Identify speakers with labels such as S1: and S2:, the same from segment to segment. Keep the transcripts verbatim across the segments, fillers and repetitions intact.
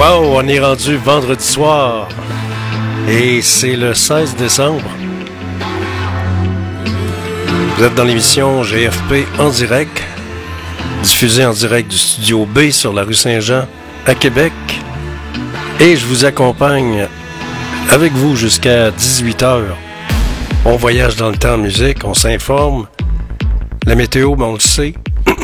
S1: Wow, on est rendu vendredi soir et c'est le seize décembre. Vous êtes dans l'émission G F P en direct, diffusée en direct du studio B sur la rue Saint-Jean à Québec. Et je vous accompagne avec vous jusqu'à dix-huit heures. On voyage dans le temps en musique, on s'informe. La météo, ben on le sait.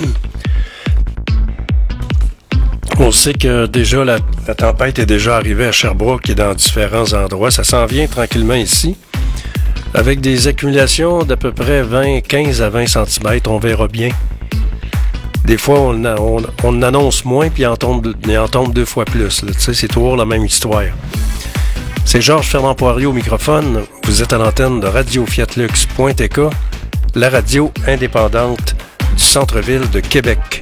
S1: On sait que déjà la, la tempête est déjà arrivée à Sherbrooke et dans différents endroits. Ça s'en vient tranquillement ici, avec des accumulations d'à peu près vingt, quinze à vingt centimètres. On verra bien. Des fois, on, on, on annonce moins, puis il en tombe, il en tombe deux fois plus. Tu sais, c'est toujours la même histoire. C'est Georges Fernand Poirier au microphone. Vous êtes à l'antenne de radio fiat lux point t k, la radio indépendante du centre-ville de Québec.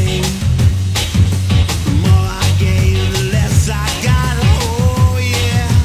S2: Yeah.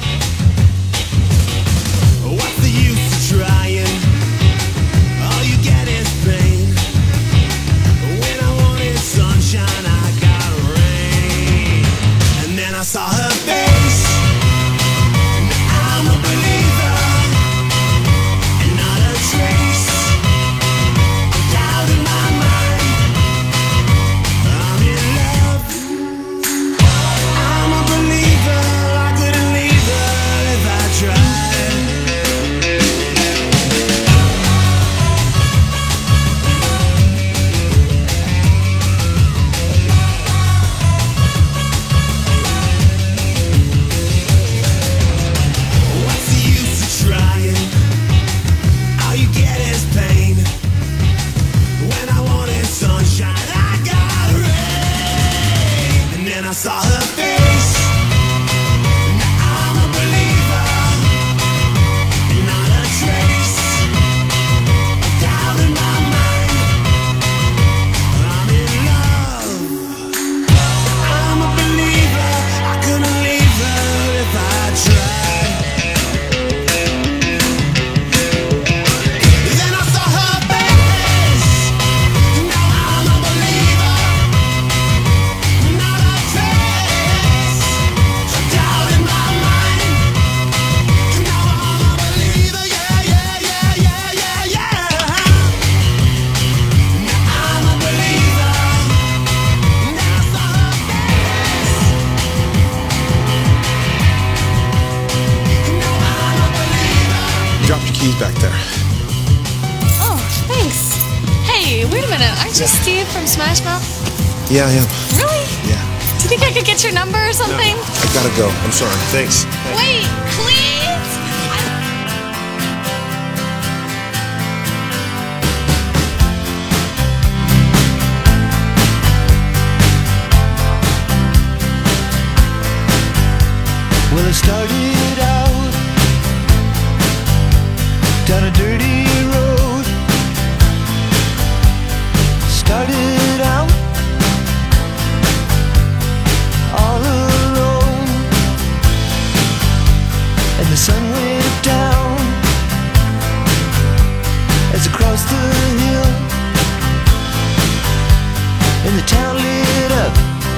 S2: He's back there.
S3: Oh, thanks. Hey, wait a minute. Aren't you Steve from Smash Mouth?
S2: Yeah, I am.
S3: Really?
S2: Yeah.
S3: Do you think I could get your number or something?
S2: No, I gotta go. I'm sorry. Thanks.
S3: Wait, please!
S4: Well, it started out down a dirty road. Started out all alone, and the sun went down as I crossed the hill, and the town lit up.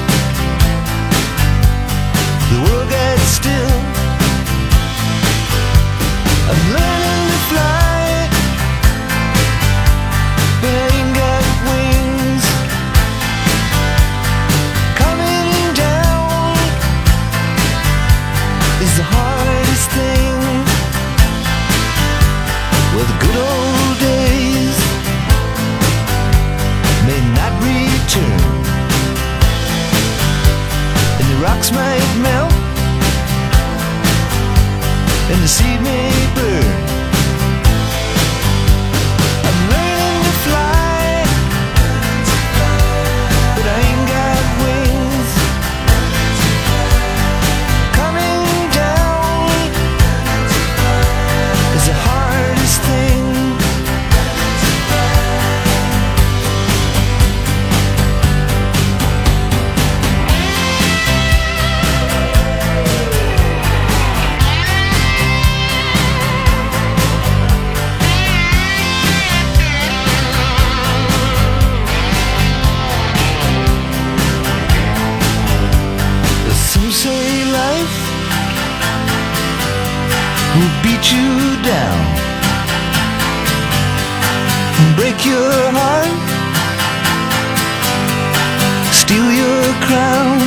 S4: The world got still. I'm learning to fly, but I ain't got wings. Coming down is the hardest thing. Well, the good old days may not return, and the rocks might melt, and the seed may burn. I'm learning to fly, but I ain't got wings. Coming down is the hardest thing. Some say life will beat you down, break your heart, steal your crown.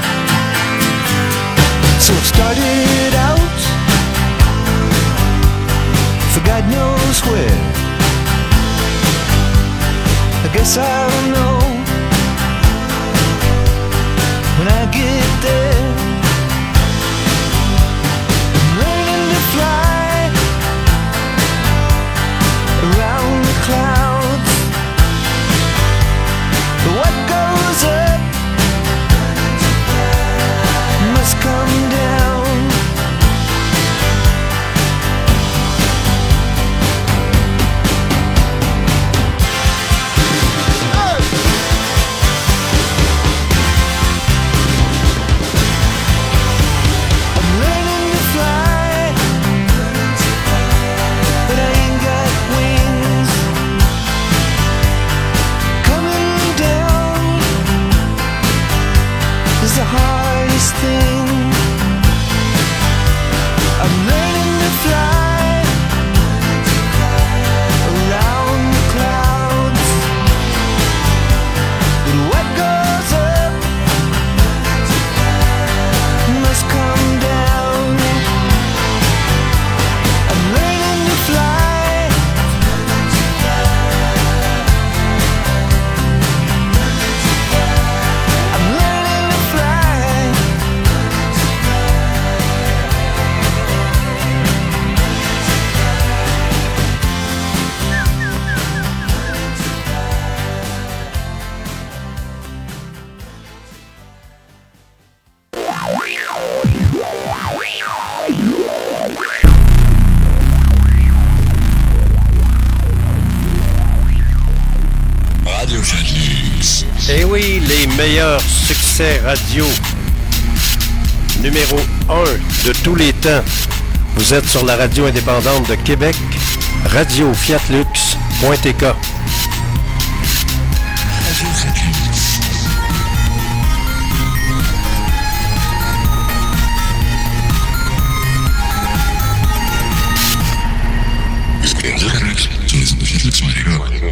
S4: So I've started out for God knows where. I guess I'll know when I get there. I'm learning to fly around the clouds. But what goes up must come down. The hardest thing. I'm learning to fly around the clouds, but what goes up must come down. I'm learning to fly. I'm learning to fly.
S5: Radio Fenix.
S1: Eh oui, les meilleurs succès radio. Numéro un de tous les temps. Vous êtes sur la radio indépendante de Québec, radio fiat lux point t k.
S5: Radio Fenix. Radio Fenix. Sur les ondes de fiat lux point t k.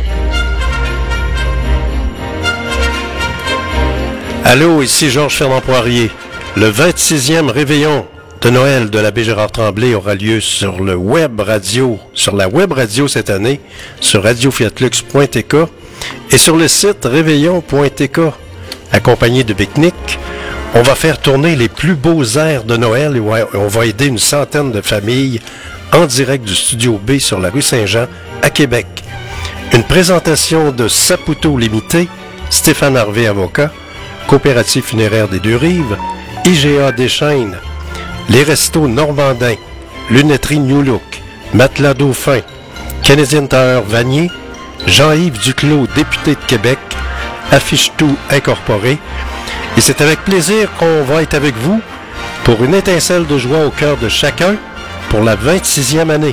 S1: Allô, ici Georges Fernand Poirier. Le vingt-sixième réveillon de Noël de l'abbé Gérard Tremblay aura lieu sur le web radio, sur la web radio cette année, sur radio fiat lux point t k et sur le site réveillon point t k. Accompagné de pique-nique, on va faire tourner les plus beaux airs de Noël et on va aider une centaine de familles en direct du Studio B sur la rue Saint-Jean à Québec. Une présentation de Saputo Limité, Stéphane Harvey Avocat, Coopérative funéraire des Deux-Rives, I G A Deschênes, les Restos Normandins, Lunetterie New Look, Matelas Dauphin, Canadian Tower Vanier, Jean-Yves Duclos, député de Québec, Affiche Tout Incorporé. Et c'est avec plaisir qu'on va être avec vous pour une étincelle de joie au cœur de chacun pour la vingt-sixième année.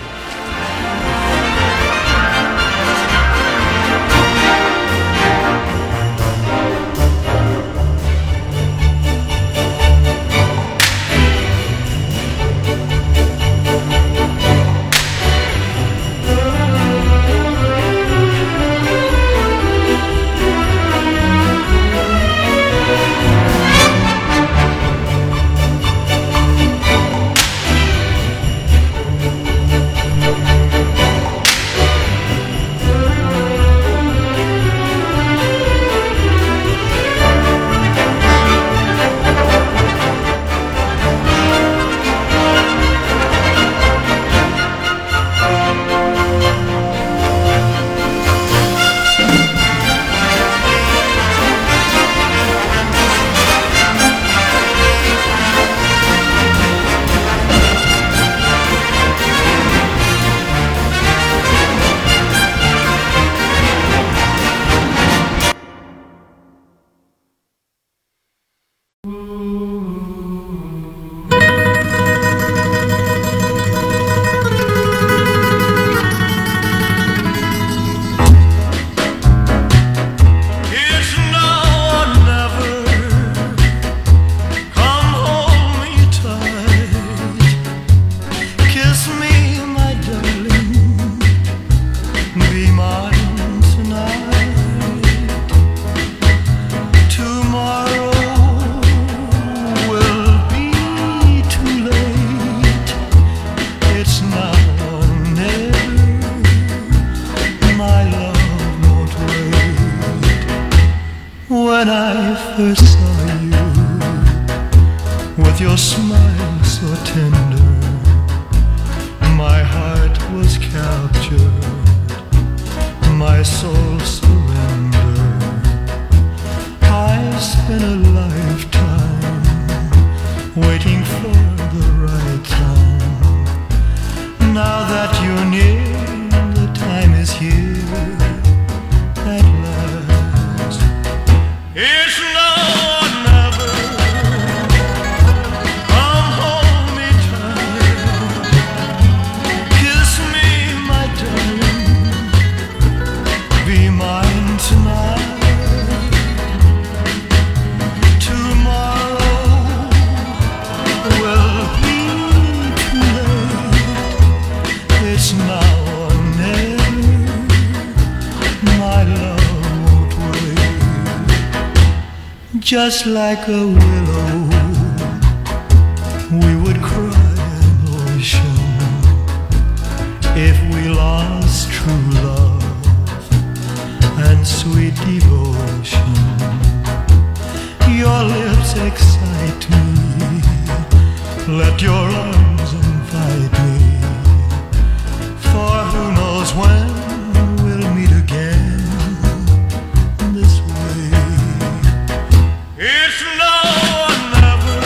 S4: Just like a willow, we would cry an ocean if we lost true love and sweet devotion. Your lips excite me, let your arms invite me, for who knows when we'll meet again. It's now or never.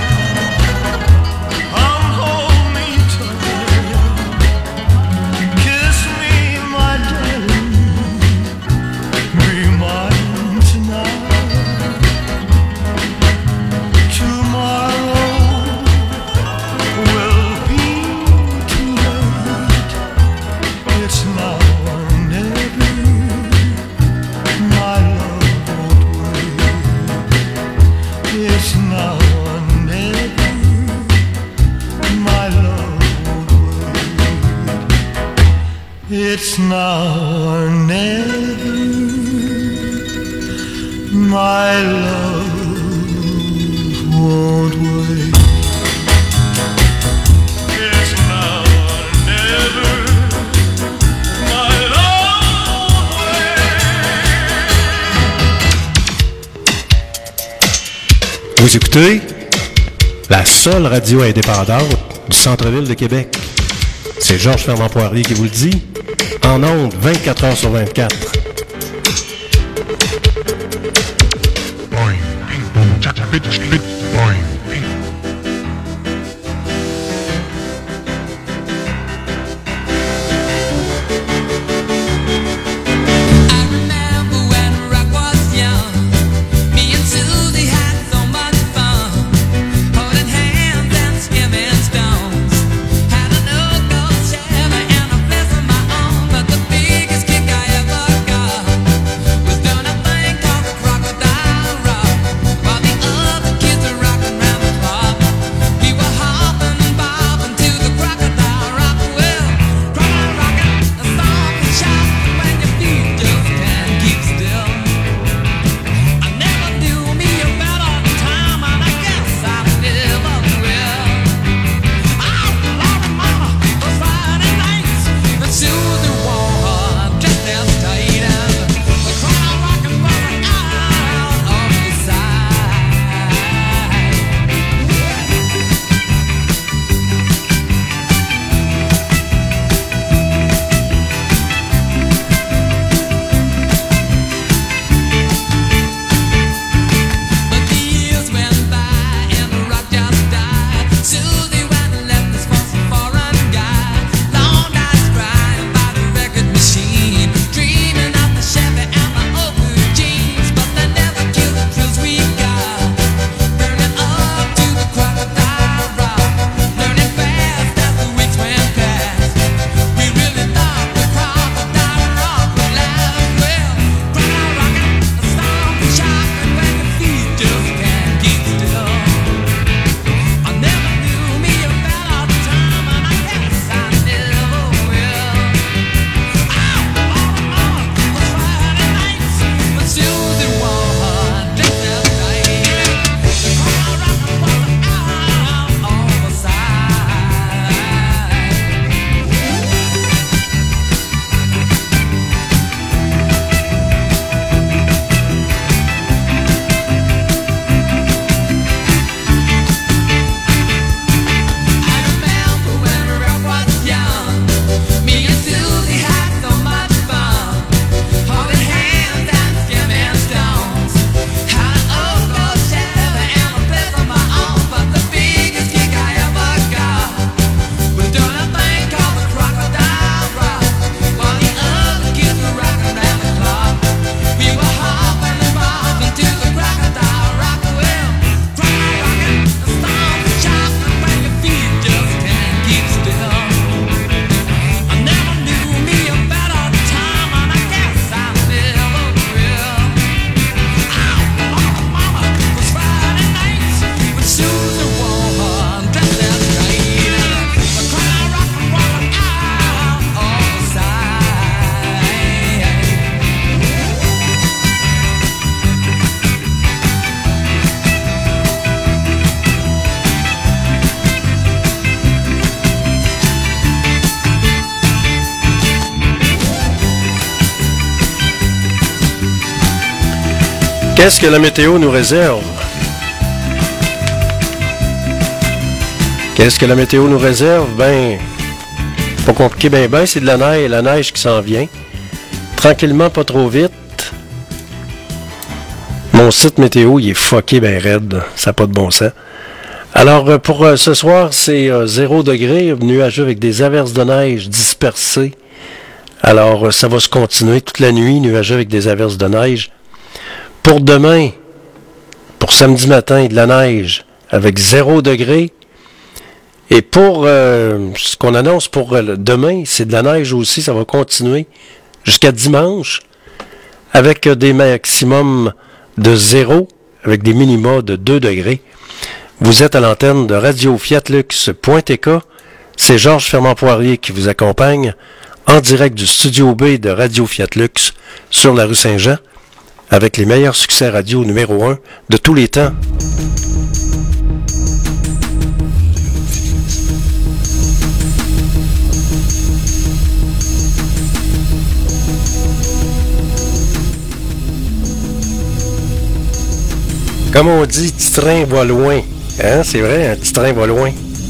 S4: Come hold me tight. Kiss me, my darling. Be mine tonight. Tomorrow will be too late. It's now or never. My love won't wait. It's now or never, my love won't wait. It's now or never, my love won't wait.
S6: Vous écoutez la seule radio indépendante du centre-ville de Québec. C'est Georges Fernand-Poirier qui vous le dit, en ondes vingt-quatre heures sur vingt-quatre.
S1: Qu'est-ce que la météo nous réserve? Qu'est-ce que la météo nous réserve? Ben, pas compliqué, ben ben, c'est de la neige, la neige qui s'en vient. Tranquillement, pas trop vite. Mon site météo, il est fucké ben raide. Ça n'a pas de bon sens. Alors, pour euh, ce soir, c'est euh, zéro degré, nuageux avec des averses de neige dispersées. Alors, euh, ça va se continuer toute la nuit, nuageux avec des averses de neige. Pour demain, pour samedi matin, de la neige avec zéro degré. Et pour euh, ce qu'on annonce pour euh, demain, c'est de la neige aussi, ça va continuer jusqu'à dimanche avec euh, des maximums de zéro, avec des minima de deux degrés. Vous êtes à l'antenne de Radio Fiat Lux point T K. C'est Georges Fernand-Poirier qui vous accompagne en direct du Studio B de Radio Fiat Lux sur la rue Saint-Jean avec les meilleurs succès radio numéro un de tous les temps. Comme on dit, petit train va loin. Hein, c'est vrai, un petit train va loin.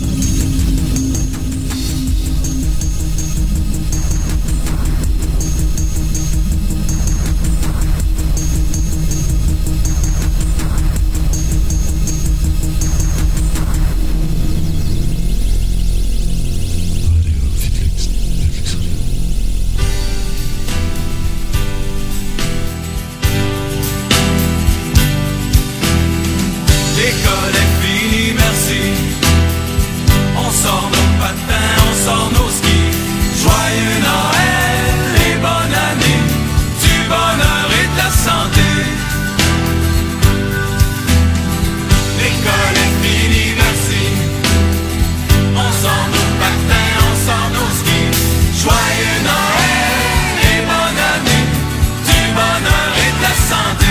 S7: L'école est finie, merci. On sort nos patins, on sort nos skis. Joyeux Noël et bonne année, du bonheur et de la santé. L'école est finie, merci. On sort nos patins, on sort nos skis. Joyeux Noël et bonne année, du bonheur et de la santé.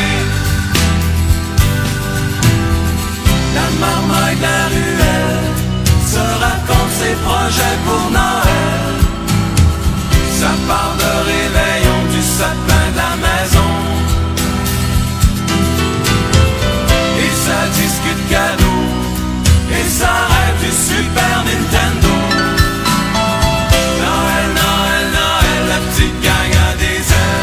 S7: La marmaille de la ruelle se raconte ses projets pour Noël. Ça part de réveillon du sapin de la maison. Et ça discute cadeaux, et ça rêve du Super Nintendo. Noël, Noël, Noël, la petite gang a des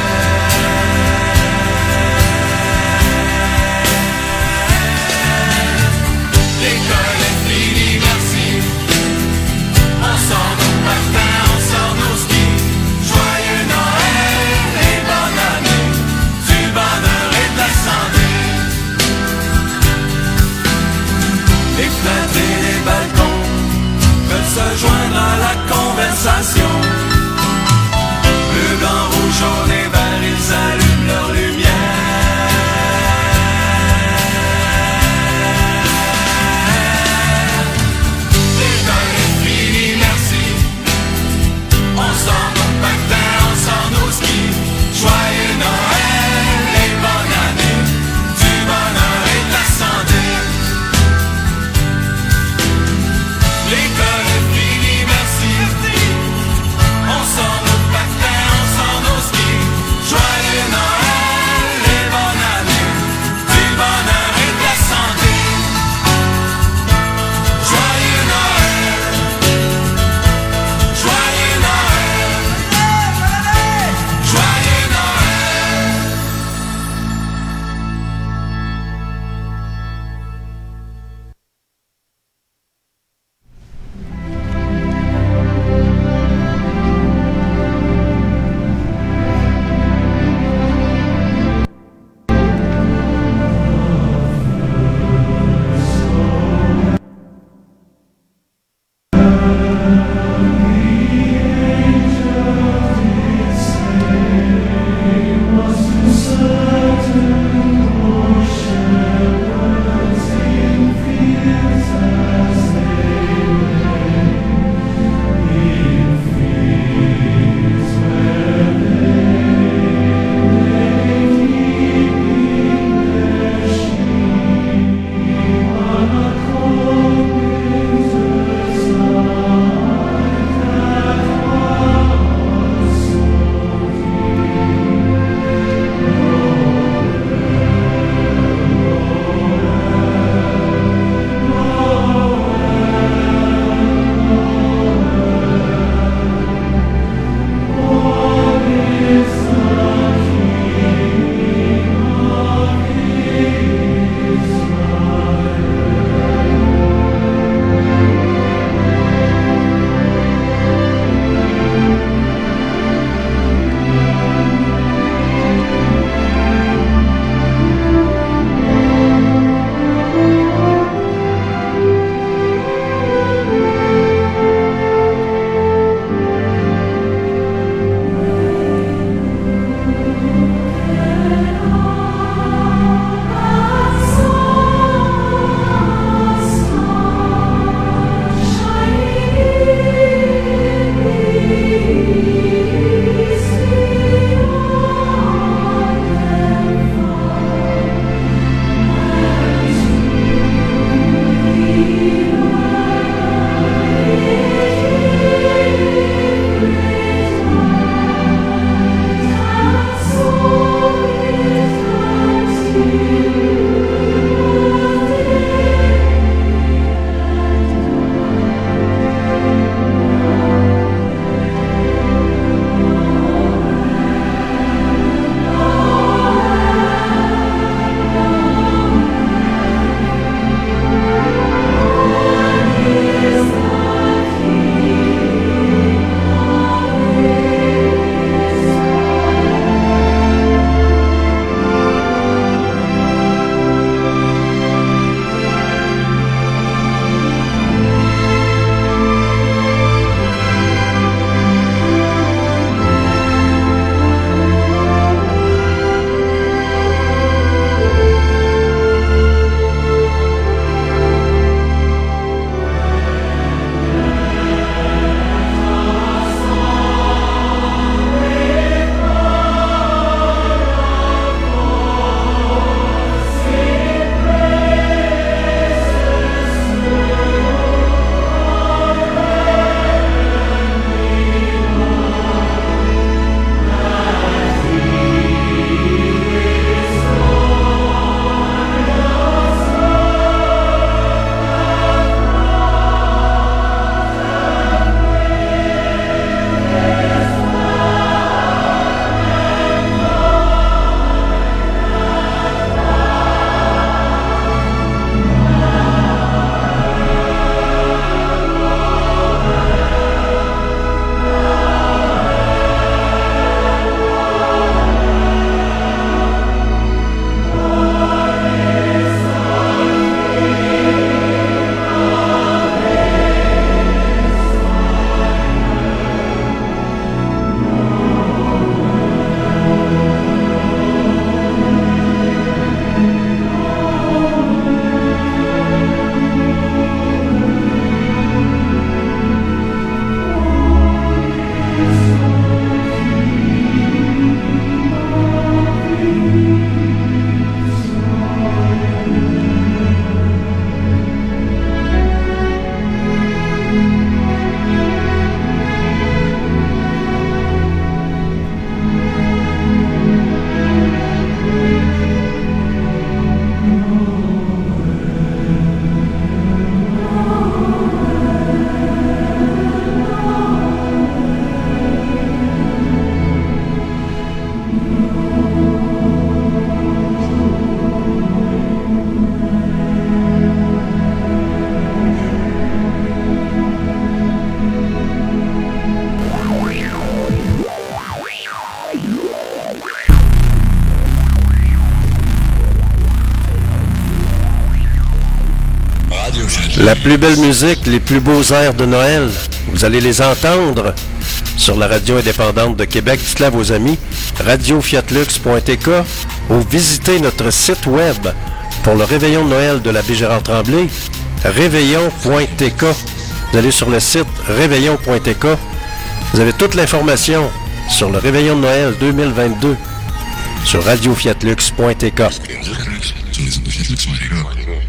S7: L'école est finie, merci. On sort nos patins, on sort nos skis. Joyeux Noël et bonne année, du bonheur et de la santé. Les fenêtres et les balcons
S1: plus belle musique, les plus beaux airs de Noël, vous allez les entendre sur la radio indépendante de Québec. Dites-le à vos amis, radio fiat lux point t k, ou visitez notre site web pour le réveillon de Noël de l'abbé Gérard Tremblay, réveillon point t k. Vous allez sur le site réveillon point t k. Vous avez toute l'information sur le réveillon de Noël deux mille vingt-deux sur radio fiat lux point t k.
S5: Tu listen to Fiat Lux point t k.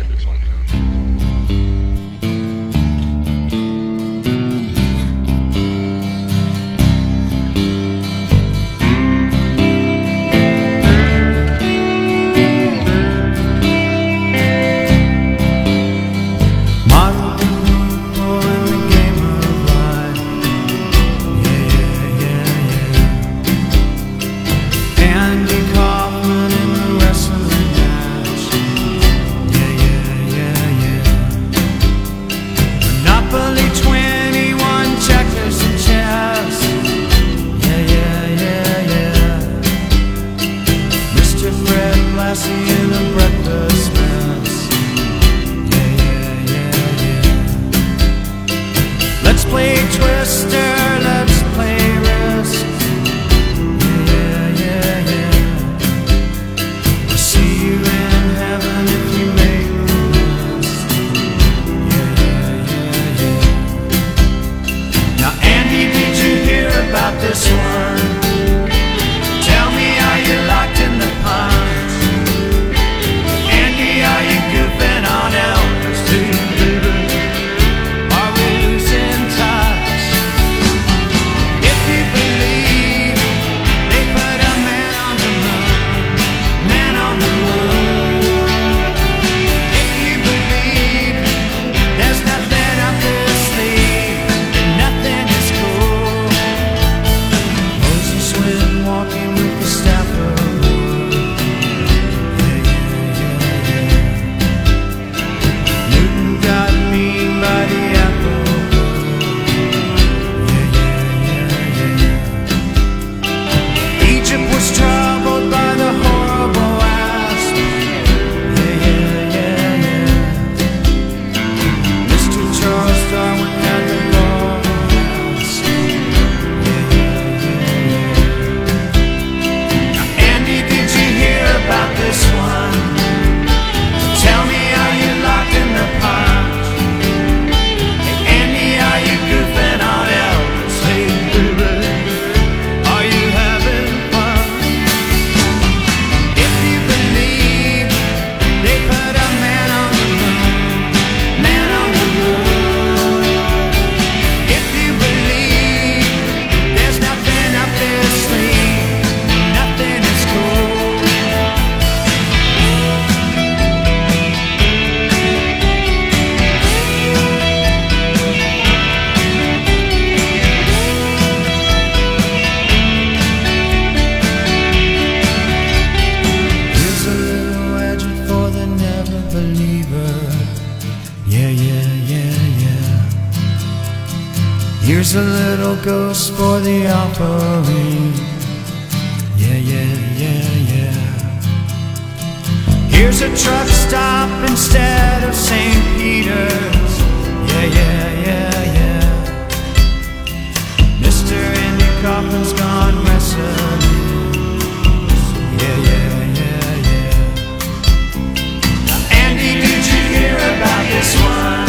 S4: Here's a little ghost for the offering. Yeah, yeah, yeah, yeah. Here's a truck stop instead of Saint Peter's. Yeah, yeah, yeah, yeah. Mister Andy Kaufman's gone wrestling. Yeah, yeah, yeah, yeah. Now, Andy, did you hear about this one?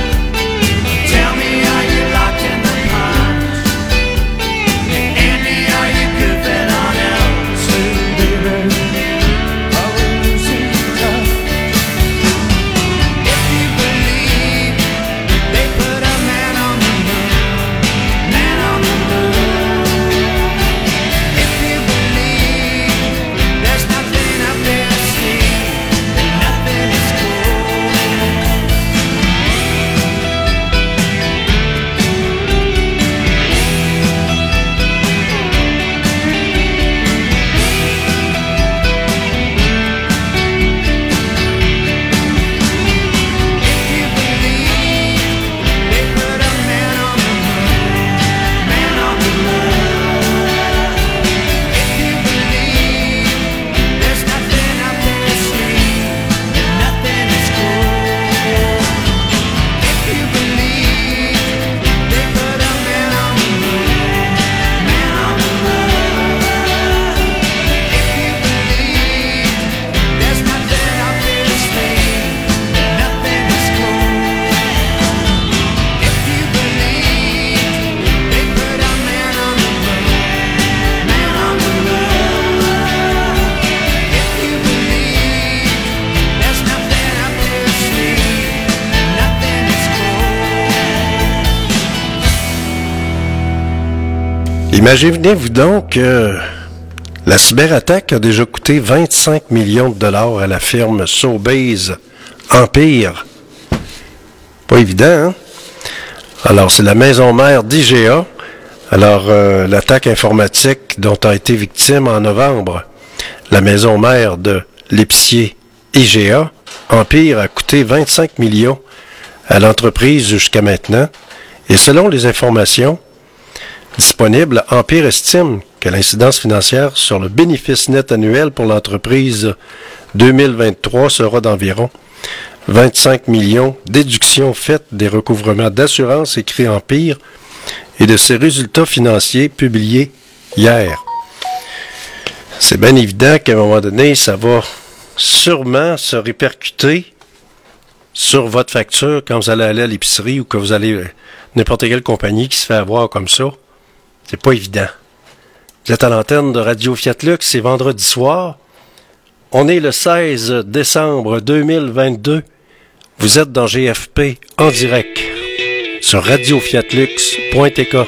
S4: Tell me, are you locked in the pond? Hey, Andy, are you goofing on Elvis? Baby, are we losing touch? If you believe they put a man
S1: Imaginez-vous donc que la cyberattaque a déjà coûté vingt-cinq millions de dollars à la firme Sobeys Empire. Pas évident, hein? Alors, c'est la maison mère d'I G A. Alors, euh, l'attaque informatique dont a été victime en novembre, la maison mère de l'épicier I G A, Empire, a coûté vingt-cinq millions à l'entreprise jusqu'à maintenant. Et selon les informations disponibles, Empire estime que l'incidence financière sur le bénéfice net annuel pour l'entreprise deux mille vingt-trois sera d'environ vingt-cinq millions, déduction faite des recouvrements d'assurance écrits Empire et de ses résultats financiers publiés hier. C'est bien évident qu'à un moment donné, ça va sûrement se répercuter sur votre facture quand vous allez aller à l'épicerie ou que vous allez n'importe quelle compagnie qui se fait avoir comme ça. C'est pas évident. Vous êtes à l'antenne de Radio Fiat Lux, c'est vendredi soir. On est le seize décembre deux mille vingt-deux. Vous êtes dans G F P en direct sur radio fiat lux point t k.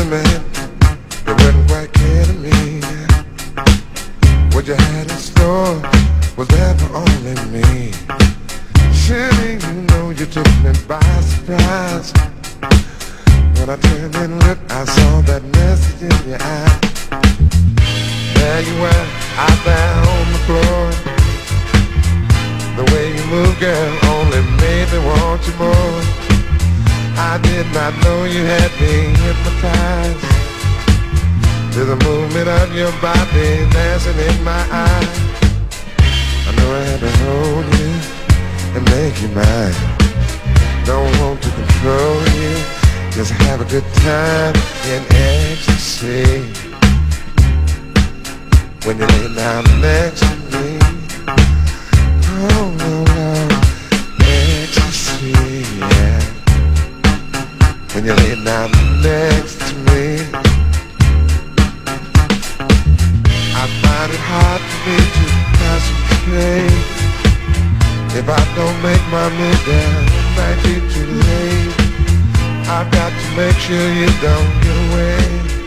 S2: man, you weren't quite kidding me. What you had in store was there for only me. Surely you know you took me by surprise. When I turned and looked, I saw that message in your eye. There you were, out there on the floor. The way you move, girl, only made me want you more. I did not know you had me hypnotized to the movement of your body dancing in my eyes. I know I had to hold you and make you mine. Don't want to control you, just have a good time in ecstasy. When you lay down next to me, oh no, no, ecstasy, yeah. When you lay down next to me, I find it hard for me to concentrate. If I don't make my move down, it might be too late. I've got to make sure you don't get away.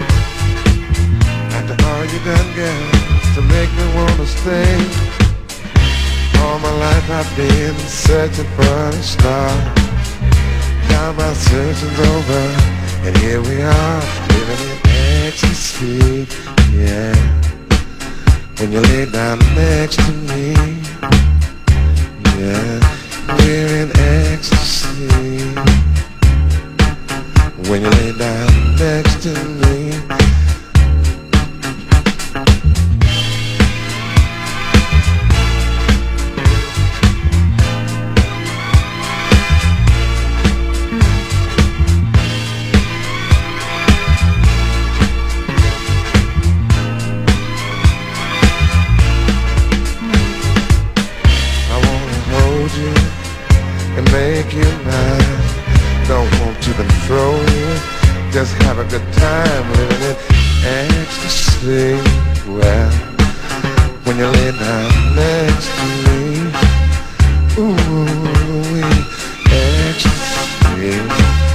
S2: After all you done, girl, to make me wanna stay. All my life I've been searching for a star. Now my searching's over, and here we are, living in ecstasy, yeah. When you lay down next to me, yeah, we're in ecstasy. When you lay down next to me, make you mine. Don't want to control you, just have a good time living in ecstasy. Well, when you lay down next to me, ooh, ecstasy.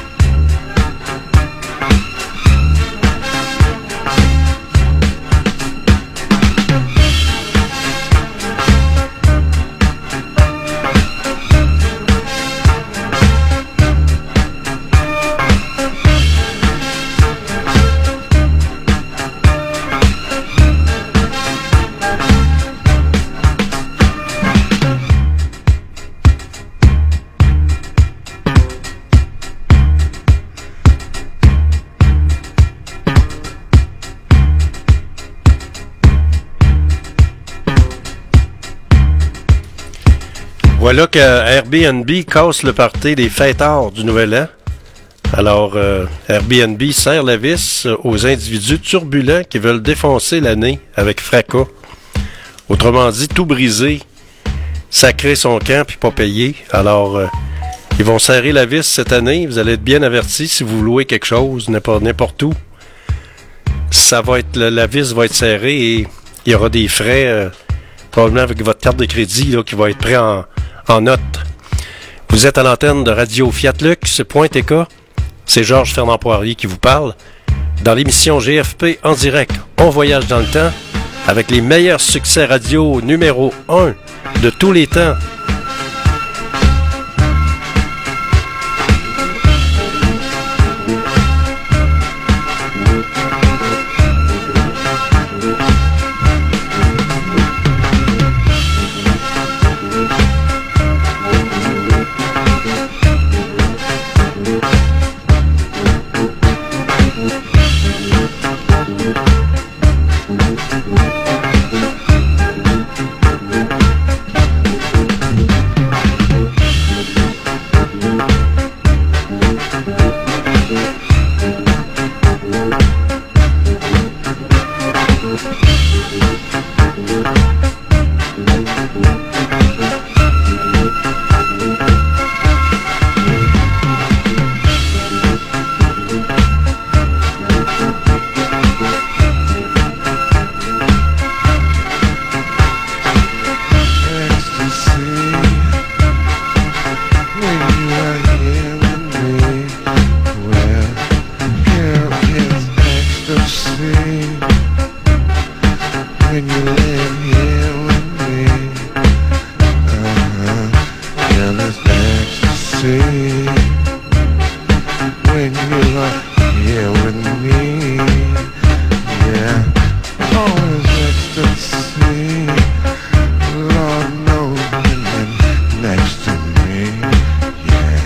S1: Voilà que Airbnb casse le party des fêtards du Nouvel An. Alors, euh, Airbnb serre la vis aux individus turbulents qui veulent défoncer l'année avec fracas. Autrement dit, tout briser, sacrer son camp puis pas payer. Alors, euh, ils vont serrer la vis cette année. Vous allez être bien avertis si vous louez quelque chose, n'importe où. Ça va être, la, la vis va être serrée et il y aura des frais, euh, probablement avec votre carte de crédit là, qui va être prêt en, en note. Vous êtes à l'antenne de Radio Fiat Lux, point T K. C'est Georges Fernand Poirier qui vous parle. Dans l'émission G F P en direct, on voyage dans le temps avec les meilleurs succès radio numéro un de tous les temps.
S2: ecstasy when you're here with me. Yeah, always ecstasy. Lord knows when you're next to me. Yeah.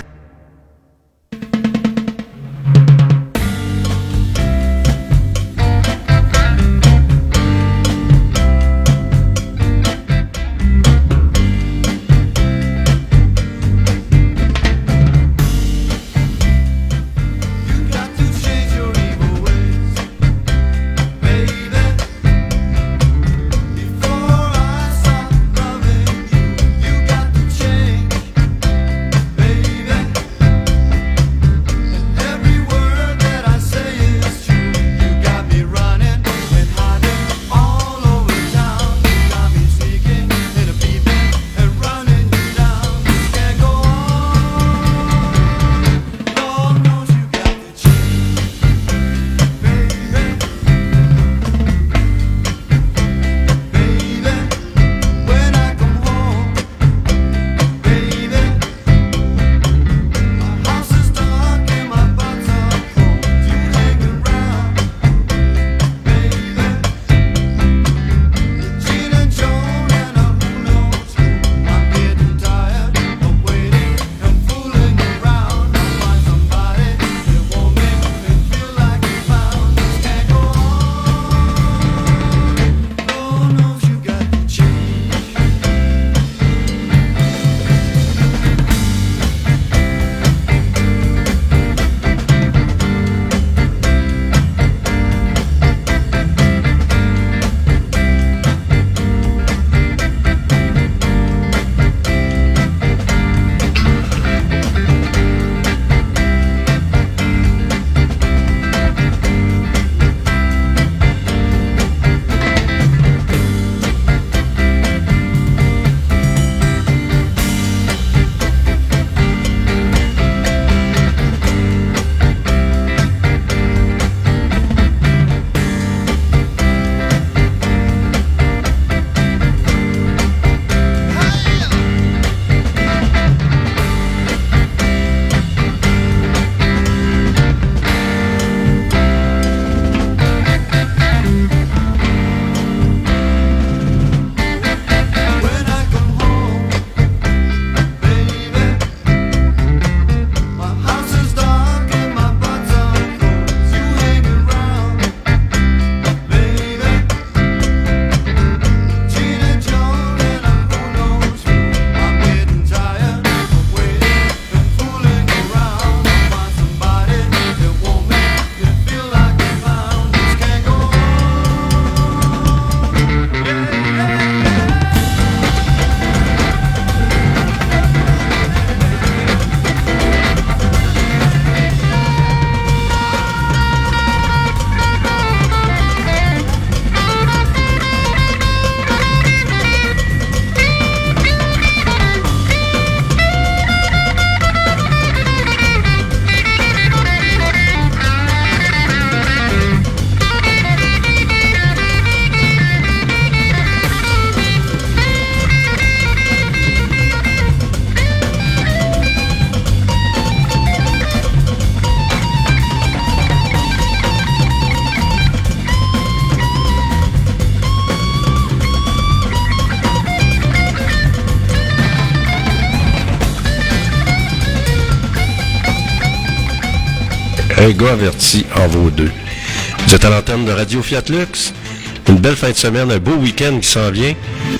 S1: Un gars averti en vaut deux. Vous êtes à l'antenne de Radio Fiat Lux. Une belle fin de semaine, un beau week-end qui s'en vient.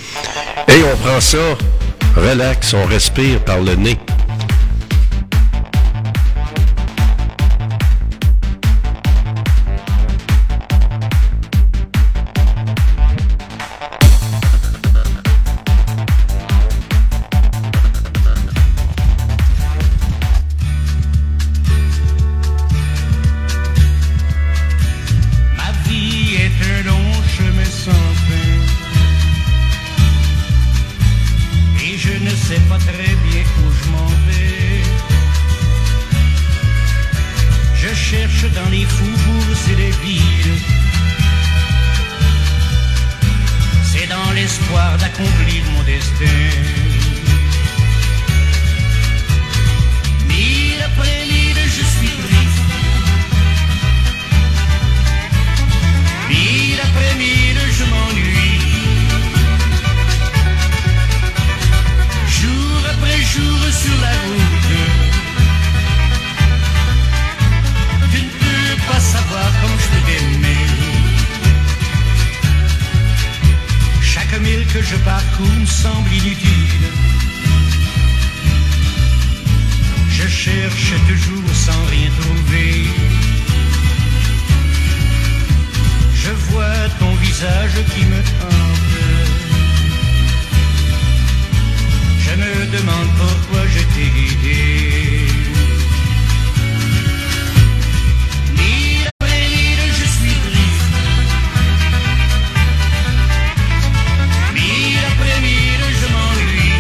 S1: Et on prend ça, relax, on respire par le nez.
S4: cherche toujours sans rien trouver. Je vois ton visage qui me hante. Je me demande pourquoi je t'ai guidé. Mille après mille, je suis triste. Mille après mille, je m'ennuie.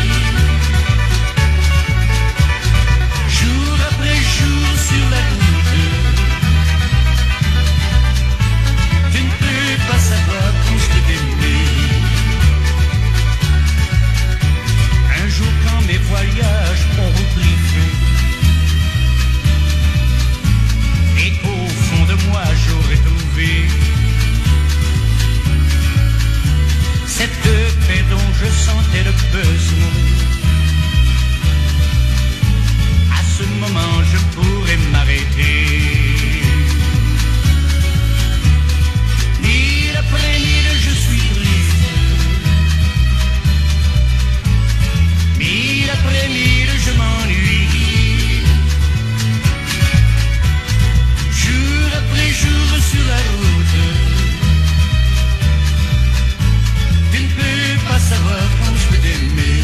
S4: Jour après jour sur la route, tu ne peux pas savoir quand je t'ai aimé. Un jour quand mes voyages ont repris feu, et au fond de moi j'aurais trouvé cette paix dont je sentais le besoin. À ce moment je pourrais m'arrêter. Mille après mille je suis triste. Mille après mille je m'ennuie. Jour après jour sur la route, tu ne peux pas savoir quand je peux t'aimer.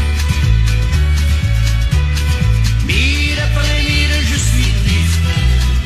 S4: Mille après mille je suis triste.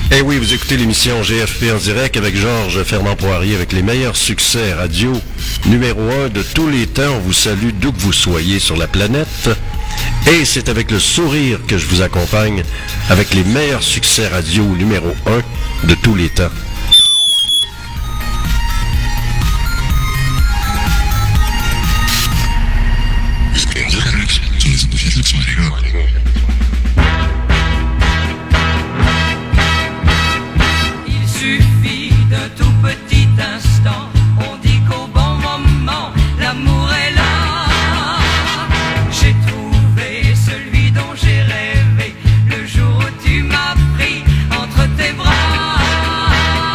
S6: Eh oui, vous écoutez l'émission G F P en direct avec Georges Fernand-Poirier avec les meilleurs succès radio numéro un de tous les temps. On vous salue d'où que vous soyez sur la planète. Et c'est avec le sourire que je vous accompagne avec les meilleurs succès radio numéro un de tous les temps.
S7: Il suffit d'un tout petit instant, on dit qu'au bon moment, l'amour est là. J'ai trouvé celui dont j'ai rêvé, le jour où tu m'as pris entre tes bras.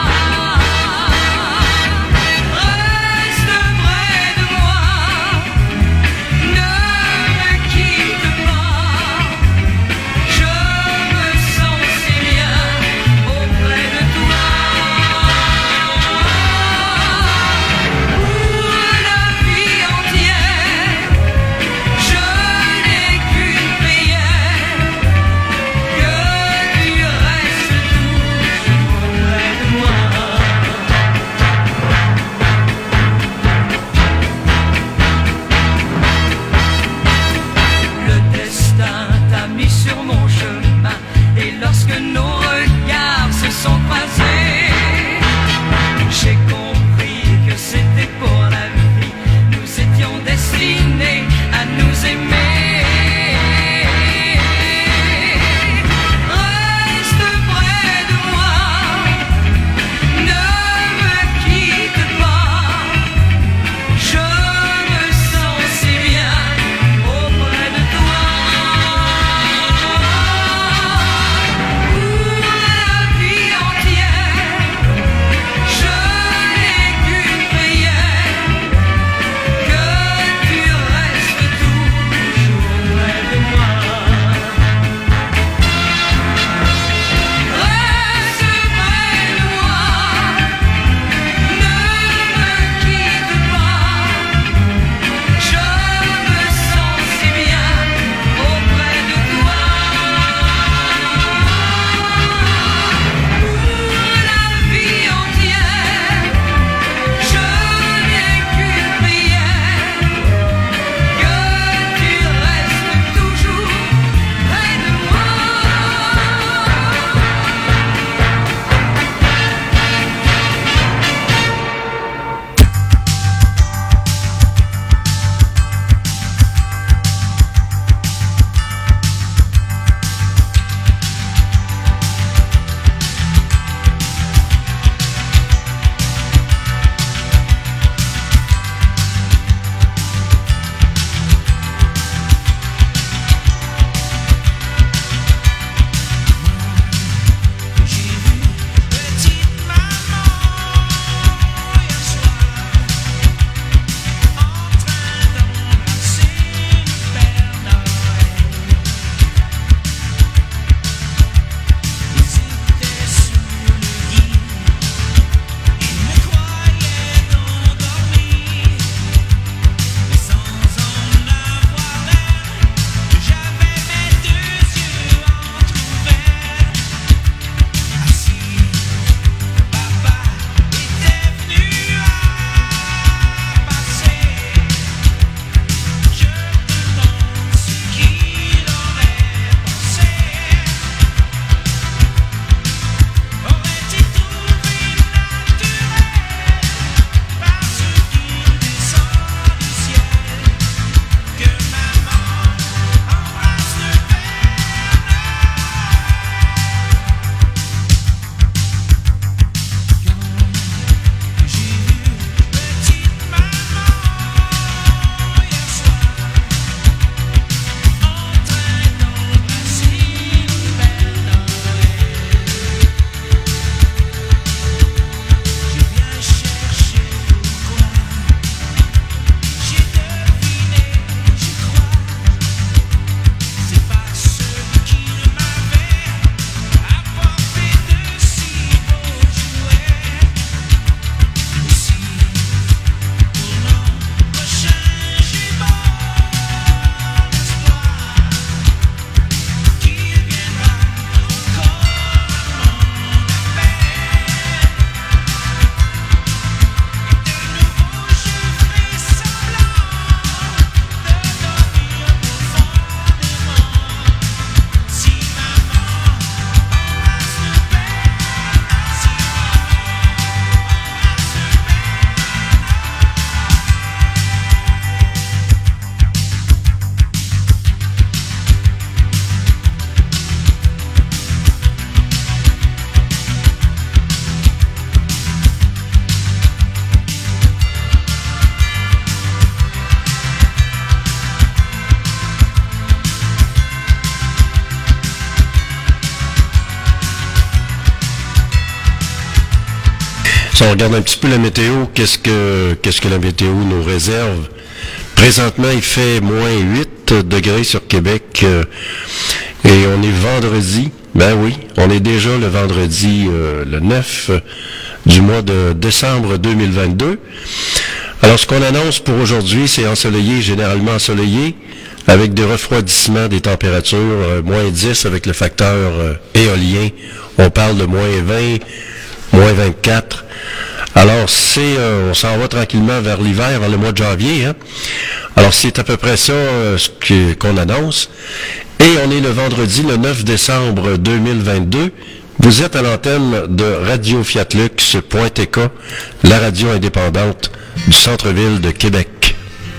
S6: Si on regarde un petit peu la météo, qu'est-ce que qu'est-ce que la météo nous réserve? Présentement, il fait moins huit degrés sur Québec euh, et on est vendredi. Ben oui, on est déjà le vendredi euh, le neuf du mois de décembre deux mille vingt-deux. Alors, ce qu'on annonce pour aujourd'hui, c'est ensoleillé, généralement ensoleillé, avec des refroidissements des températures, euh, moins dix avec le facteur euh, éolien. On parle de moins vingt, moins vingt-quatre. Alors, c'est, euh, on s'en va tranquillement vers l'hiver, vers le mois de janvier. Hein? Alors, c'est à peu près ça euh, ce que, qu'on annonce. Et on est le vendredi, le neuf décembre deux mille vingt-deux. Vous êtes à l'antenne de Radio Fiat Lux point T K, la radio indépendante du centre-ville de Québec.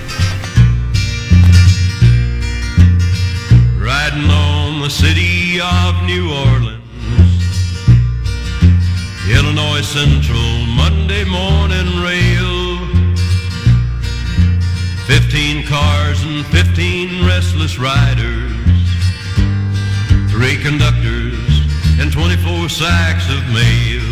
S8: Riding on the city of New Orleans, Illinois Central, Monday morning rail. Fifteen cars and fifteen restless riders, three conductors and twenty-four sacks of mail.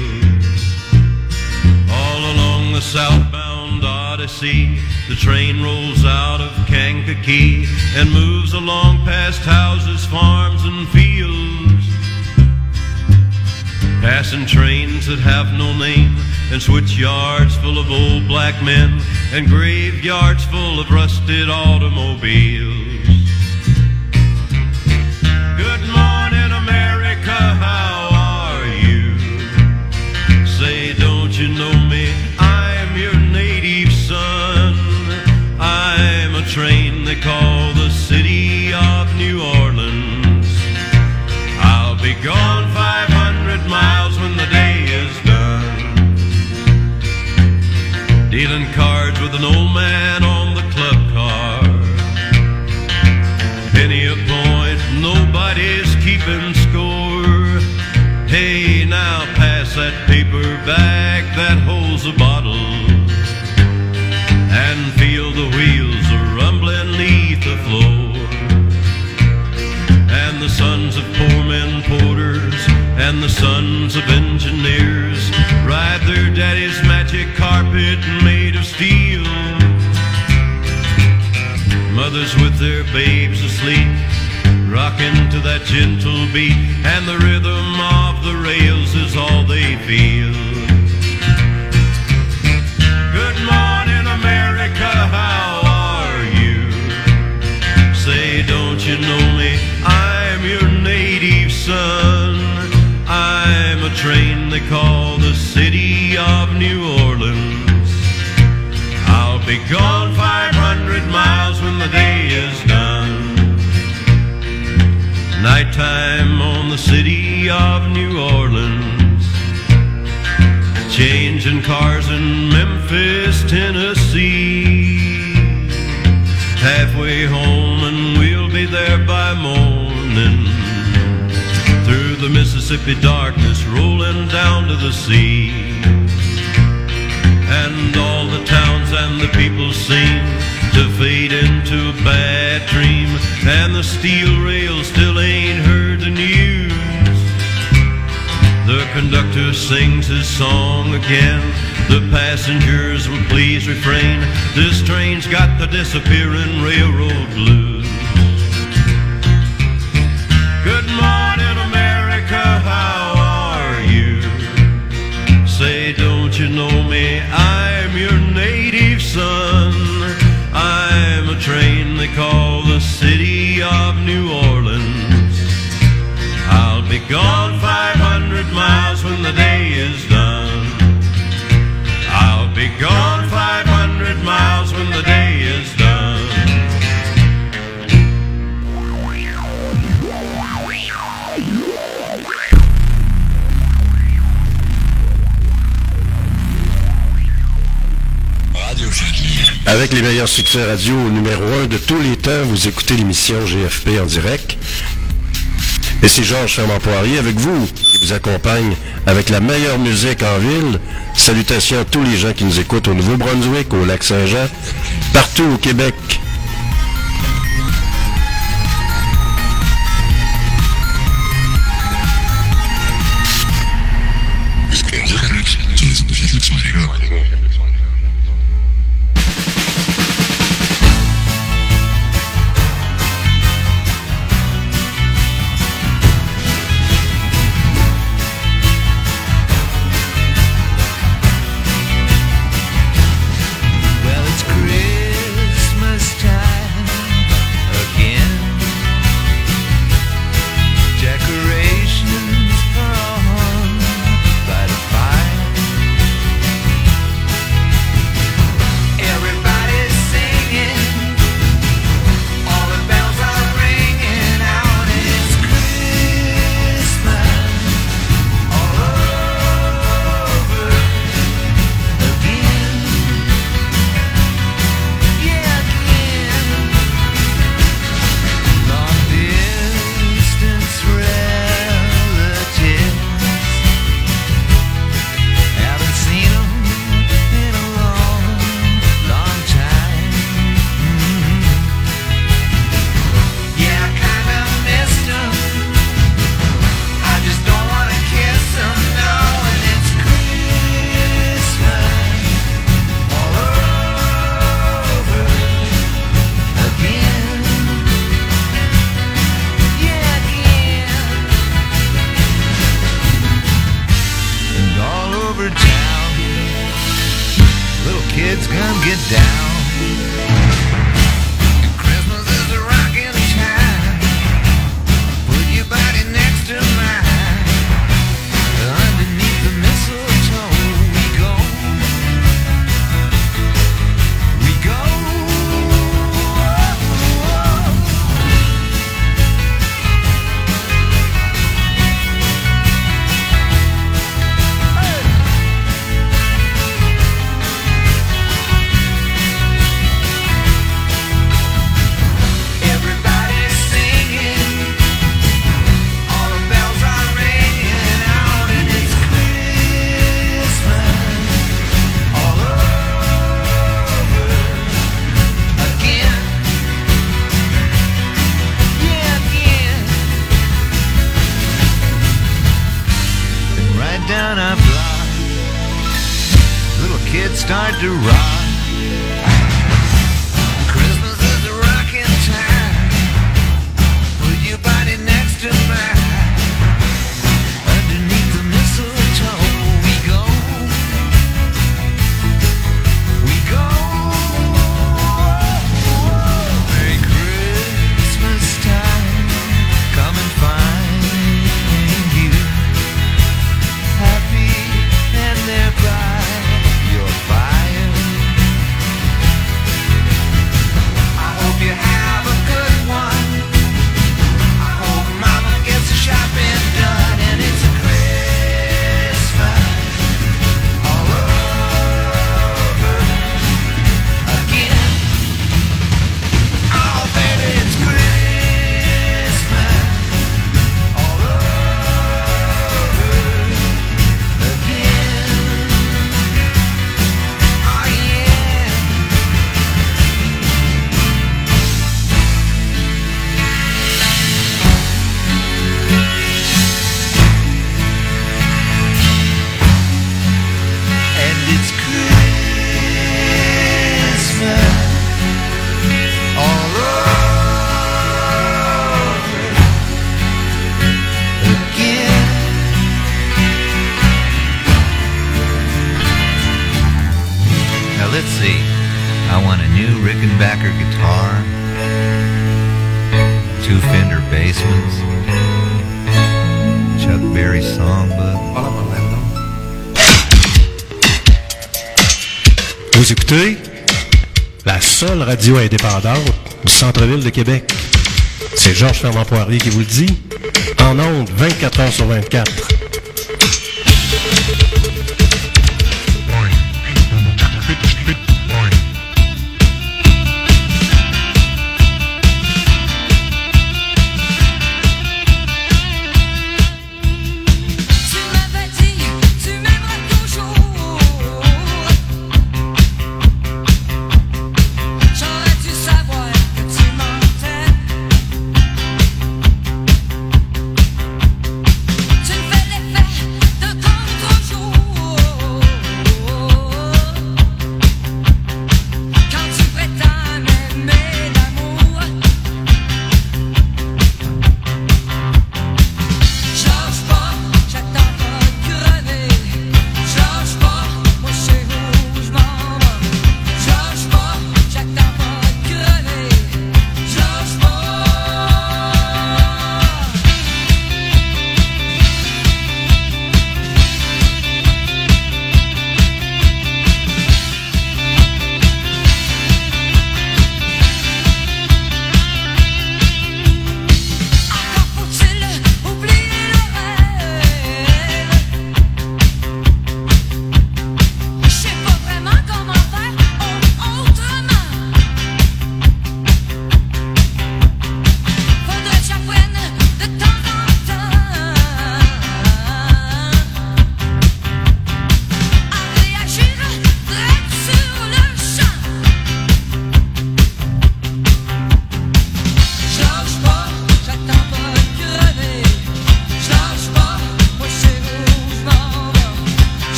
S8: All along the southbound Odyssey, the train rolls out of Kankakee and moves along past houses, farms, and fields, passing trains that have no name, and switch yards full of old black men, and graveyards full of rusted automobiles. Good morning, America, how are you? Say, don't you know me? I'm your native son. I'm a train they call the city of New Orleans. I'll be gone five hundred miles when the day is done, dealing cards with an old man on the club car. Penny a point, nobody's keeping score. Hey, now pass that paper bag that holds a bottle, and feel the wheels a rumbling neath the floor. And the sons of poor men porters and the sons of engineers ride their daddy's magic carpet made of steel. Mothers with their babes asleep, rocking to that gentle beat, and the rhythm of the rails is all they feel. Good morning, America, how are you? Say, don't you know me? I'm your native son. I'm a train they call the city of New Orleans. I'll be gone five hundred miles when the day is done. Nighttime on the city of New Orleans, changing cars in Memphis, Tennessee. Halfway home and we'll be there by morning, through the Mississippi darkness rolling down to the sea. And all the towns and the people seem to fade into a bad dream, and the steel rails still ain't heard the news. The conductor sings his song again, the passengers will please refrain. This train's got the disappearing railroad blues. Good morning, America, how are you? Say, don't you know me? I'm your native son. I'm a train they call the city of New Orleans. I'll be gone five hundred miles when the day is done. I'll be gone five hundred miles when the day is done.
S6: Avec les meilleurs succès radio numéro un de tous les temps, vous écoutez l'émission G F P en direct. Et c'est Georges Fermant-Poirier avec vous, qui vous accompagne avec la meilleure musique en ville. Salutations à tous les gens qui nous écoutent au Nouveau-Brunswick, au Lac-Saint-Jean, partout au Québec.
S5: Sur les ondes de Fiat Lux Radio.
S4: gonna get down. Christmas is a rockin' time. Put your body next to mine. Underneath the mistletoe we go. We go. Everybody's singing, all the bells are ringing out, and it's Christmas all over again. Yeah, again. And right down our block, little kids start to rock. Christmas is a rockin' time. Put your body next to mine. Underneath the mistletoe we go. We go. Merry Christmas time. Come and find you happy and there by your fire. I hope you have a good one. I hope Mama gets the shopping done, and it's a Christmas all over again. Oh, baby, it's Christmas all over again. Oh, yeah. And it's Christmas all over again. Now let's see. I want a new Rickenbacker guitar, two Fender Bassmans, Chuck Berry songbook.
S9: Vous écoutez la seule radio indépendante du centre-ville de Québec. C'est Georges Fernand Poirier qui vous le dit, en ondes vingt-quatre heures sur vingt-quatre.
S10: Tu m'avais dit, tu m'aimeras toujours. J'aurais dû savoir que tu mentais. Tu ne fais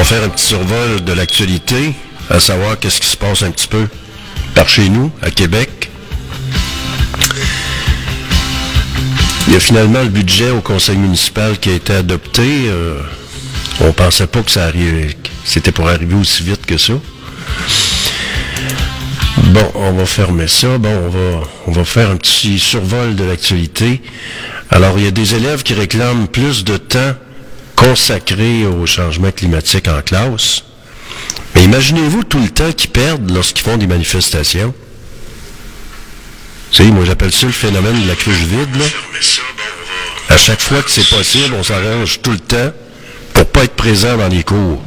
S6: faire un petit survol de l'actualité, à savoir qu'est-ce qui se passe un petit peu par chez nous, à Québec. Il y a finalement le budget au conseil municipal qui a été adopté. Euh, on pensait pas que ça arrivait, que c'était pour arriver aussi vite que ça. Bon, on va fermer ça. Bon, on va, on va faire un petit survol de l'actualité. Alors, il y a des élèves qui réclament plus de temps consacré au changement climatique en classe. Mais imaginez-vous tout le temps qu'ils perdent lorsqu'ils font des manifestations. Tu sais, moi j'appelle ça le phénomène de la cruche vide, là. À chaque fois que c'est possible, on s'arrange tout le temps pour pas être présent dans les cours.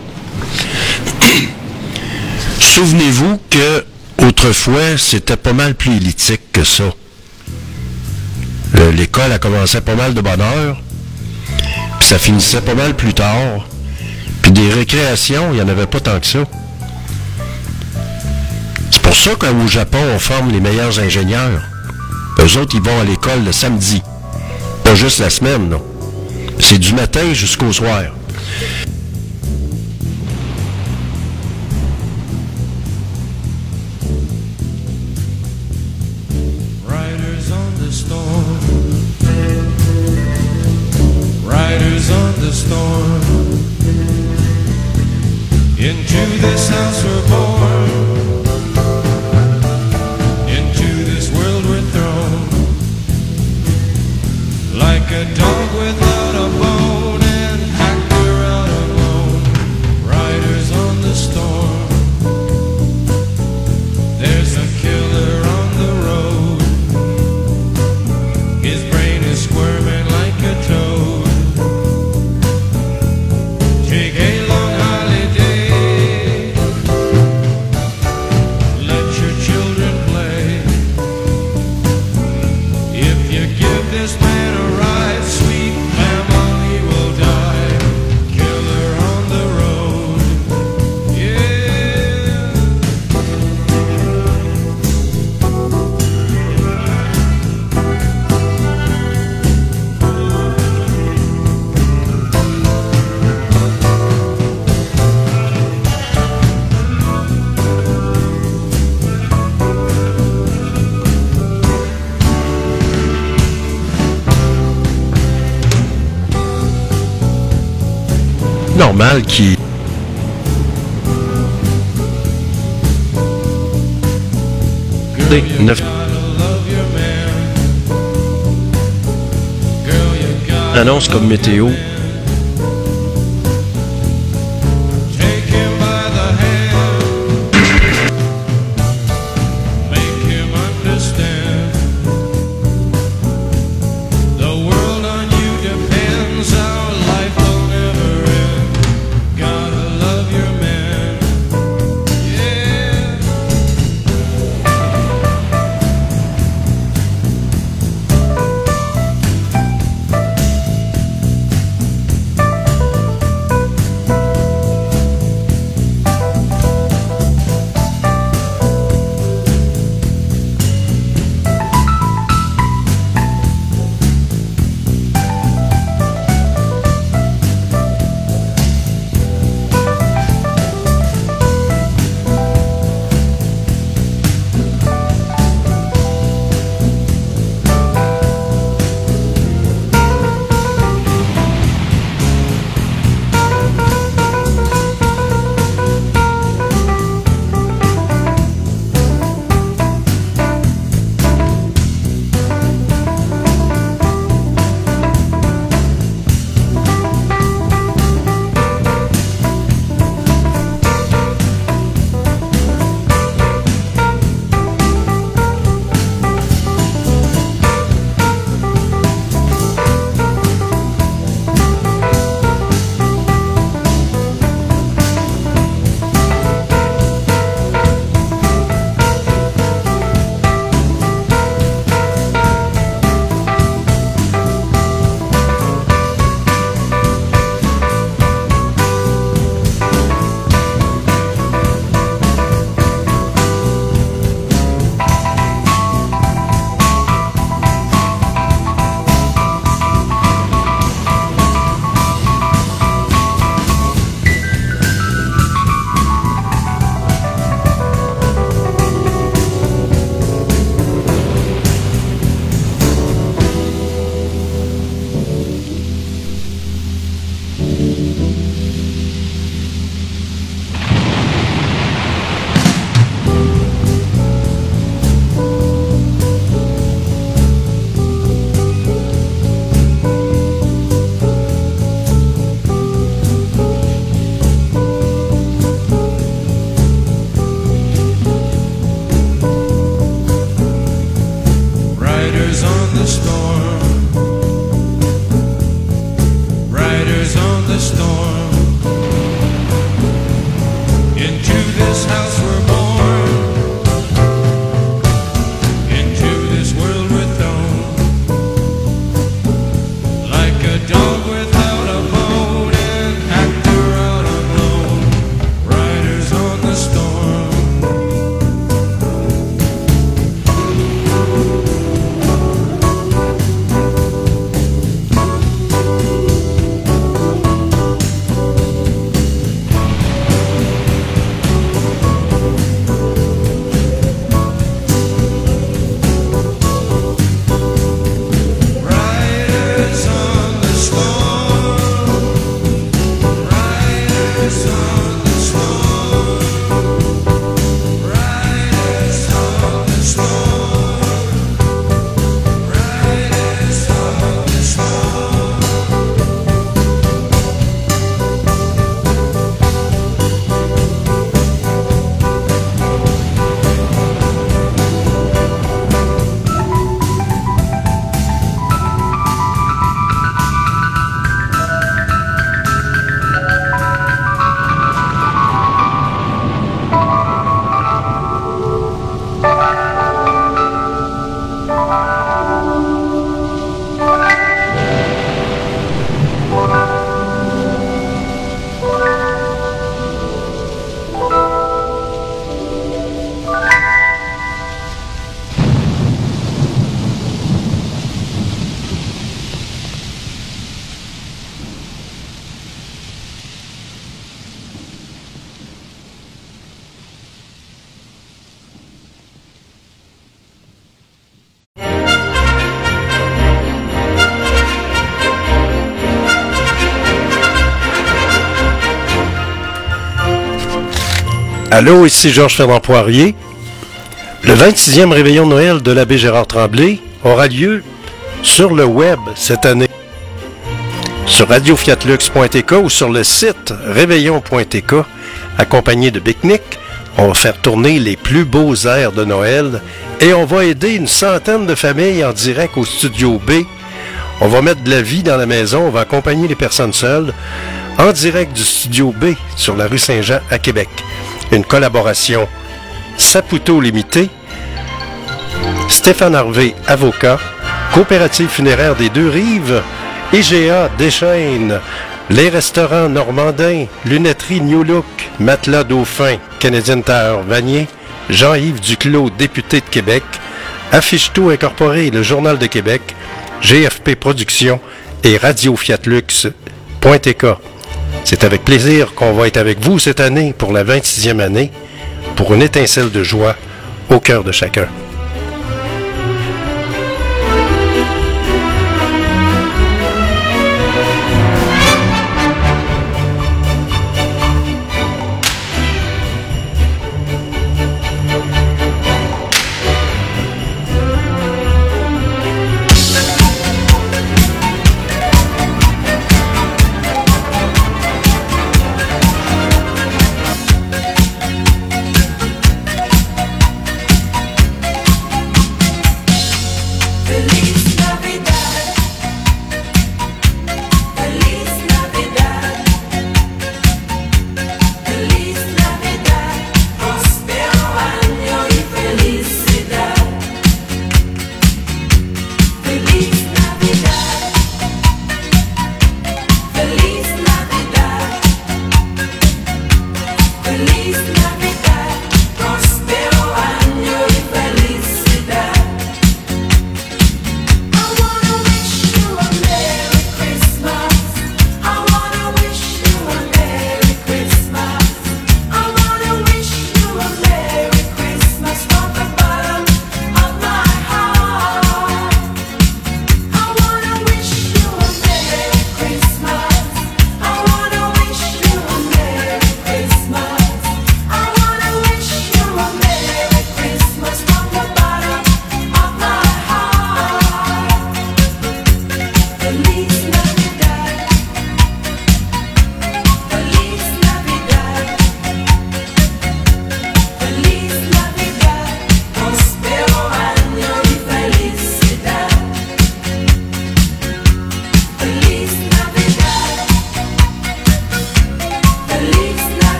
S6: Souvenez-vous que autrefois, c'était pas mal plus élitique que ça. Le, l'école a commencé pas mal de bonne heure, puis ça finissait pas mal plus tard. Puis des récréations, il n'y en avait pas tant que ça. C'est pour ça qu'au Japon, on forme les meilleurs ingénieurs. Eux autres, ils vont à l'école le samedi. Pas juste la semaine, non. C'est du matin jusqu'au soir.
S4: Riders on the storm. Riders on the storm. Into this house we're born. Into this world we're thrown. Like a dog without a bone and hacked around alone. Riders on the storm. There's a killer on the road. His brain is squirming like a toad. Take a long holiday. Let your children play. If you give this man a ride, sweet family will die. Killer on the road. Yeah.
S6: Normal qui
S4: Girl, you
S6: neuf
S4: gotta love your man. Girl, you gotta
S6: annonce comme météo.
S4: take him by the hand. Make him understand. The world on you depends. Our life will never end. Gotta love your man. Yeah.
S7: Into this house we're born, into this world we're thrown, like a dog without a bone, an actor out alone, riders on the storm. Riders on the storm, riders on the storm, riders on the storm, riders on the storm.
S1: Allô, ici Georges Fernand Poirier. Le vingt-sixième réveillon de Noël de l'abbé Gérard Tremblay aura lieu sur le web cette année. Sur radio fiat lux point t k ou sur le site réveillon point t k, accompagné de pique-nique, on va faire tourner les plus beaux airs de Noël et on va aider une centaine de familles en direct au Studio B. On va mettre de la vie dans la maison, on va accompagner les personnes seules en direct du Studio B sur la rue Saint-Jean à Québec. Une collaboration Saputo Limité, Stéphane Harvey, avocat, Coopérative funéraire des Deux-Rives, I G A Deschaines, les restaurants Normandin, Lunetterie New Look, Matelas Dauphin, Canadian Tire Vanier, Jean-Yves Duclos, député de Québec, Affiche-Tout Incorporé, le Journal de Québec, G F P Productions et radio fiat lux point t k. C'est avec plaisir qu'on va être avec vous cette année pour la vingt-sixième année, pour une étincelle de joie au cœur de chacun.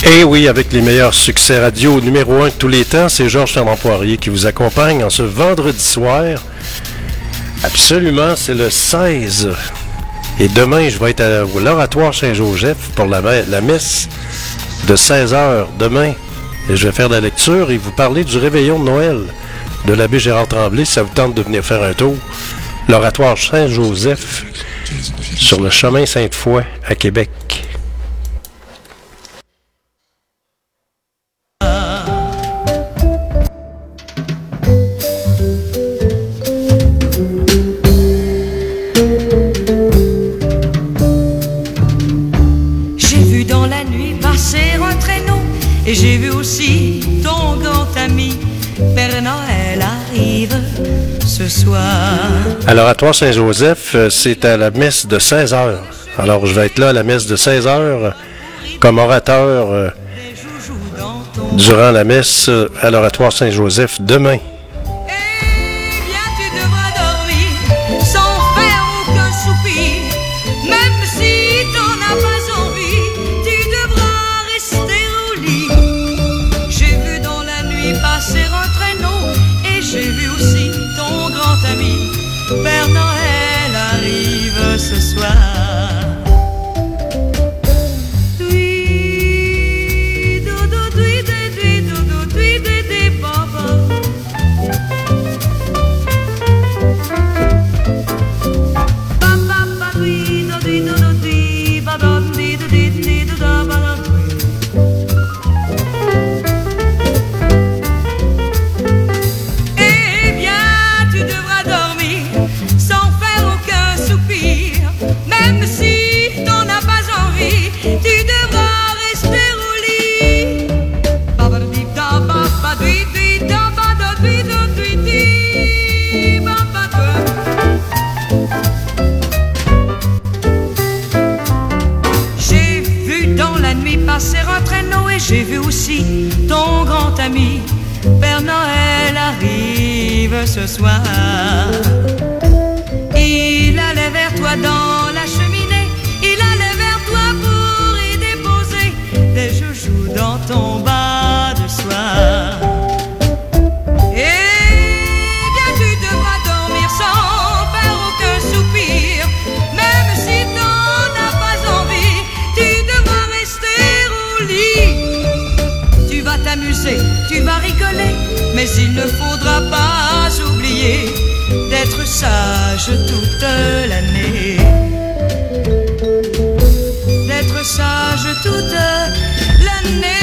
S1: Et oui, avec les meilleurs succès radio numéro un de tous les temps, c'est Georges Fernand Poirier qui vous accompagne en ce vendredi soir. Absolument, c'est le seize. Et demain, je vais être à l'Oratoire Saint-Joseph pour la, la messe de seize heures demain. Et je vais faire la lecture et vous parler du réveillon de Noël de l'abbé Gérard Tremblay, si ça vous tente de venir faire un tour. L'Oratoire Saint-Joseph sur le chemin Sainte-Foy à Québec.
S10: Et j'ai vu aussi ton grand ami Père Noël arrive ce soir.
S1: À l'Oratoire Saint-Joseph, c'est à la messe de seize heures. Alors, je vais être là à la messe de seize heures comme orateur euh, durant la messe à l'Oratoire Saint-Joseph demain.
S10: Eh bien, tu devras dormir sans faire aucun soupir. Même si t'en as pas envie, tu devras rester au lit. J'ai vu dans la nuit passer un traîneau et j'ai vu aussi ton grand ami Père Noël arrive ce soir. J'ai vu aussi ton grand ami Père Noël arrive ce soir. Il allait vers toi dans la cheminée, il allait vers toi pour y déposer des joujoux dans ton bas de soie. Eh bien tu devras dormir sans faire aucun soupir. Même si t'en as pas envie, tu devras rester au lit. Tu vas t'amuser, tu vas rigoler, mais il ne faudra pas oublier d'être sage toute l'année. D'être sage toute l'année.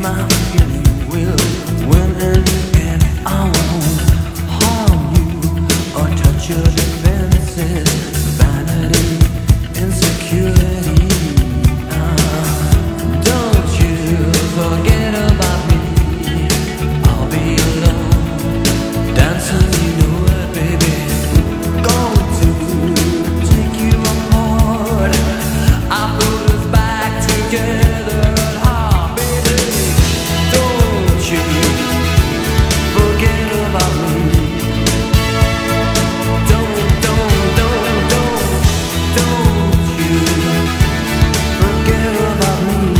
S11: my feeling will win in the end. I won't harm you or touch your defenses. Vanity, insecurity. Ah, don't you forget about me. I'll be alone, dancing, you know it, baby. Going to take you apart. I put us back together. Ah, baby, don't you forget about me. Don't, don't, don't, don't, don't you forget about me.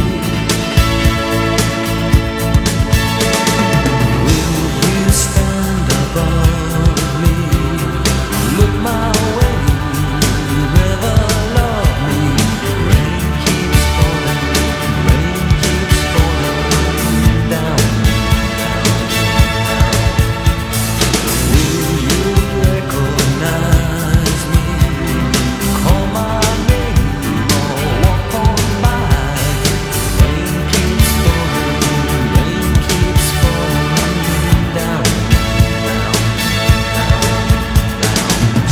S11: Will you stand above me? Look my way, you never love me. Rain keeps falling, rain keeps falling down, down. Will you recognize me? Call my name or walk on by. Rain keeps falling, rain keeps falling down, down, down, down.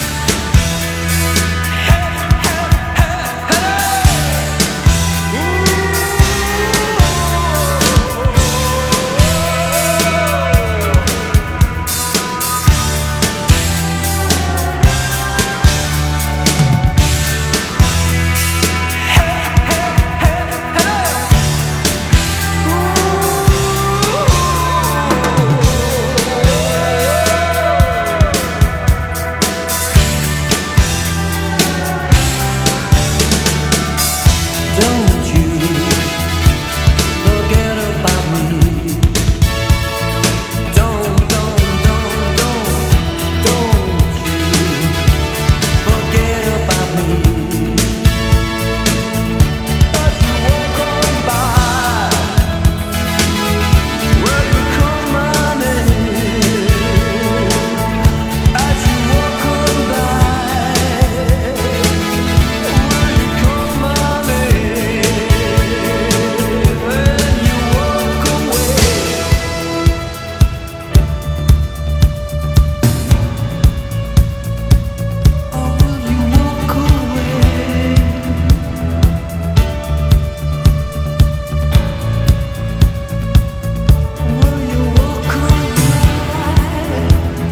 S11: Don't you forget about me. Don't, don't, don't, don't, don't you forget about me. As you walk on by, will you call my name? As you walk on by, will you call my name? When you walk away. Oh, will you walk away? Will you walk away?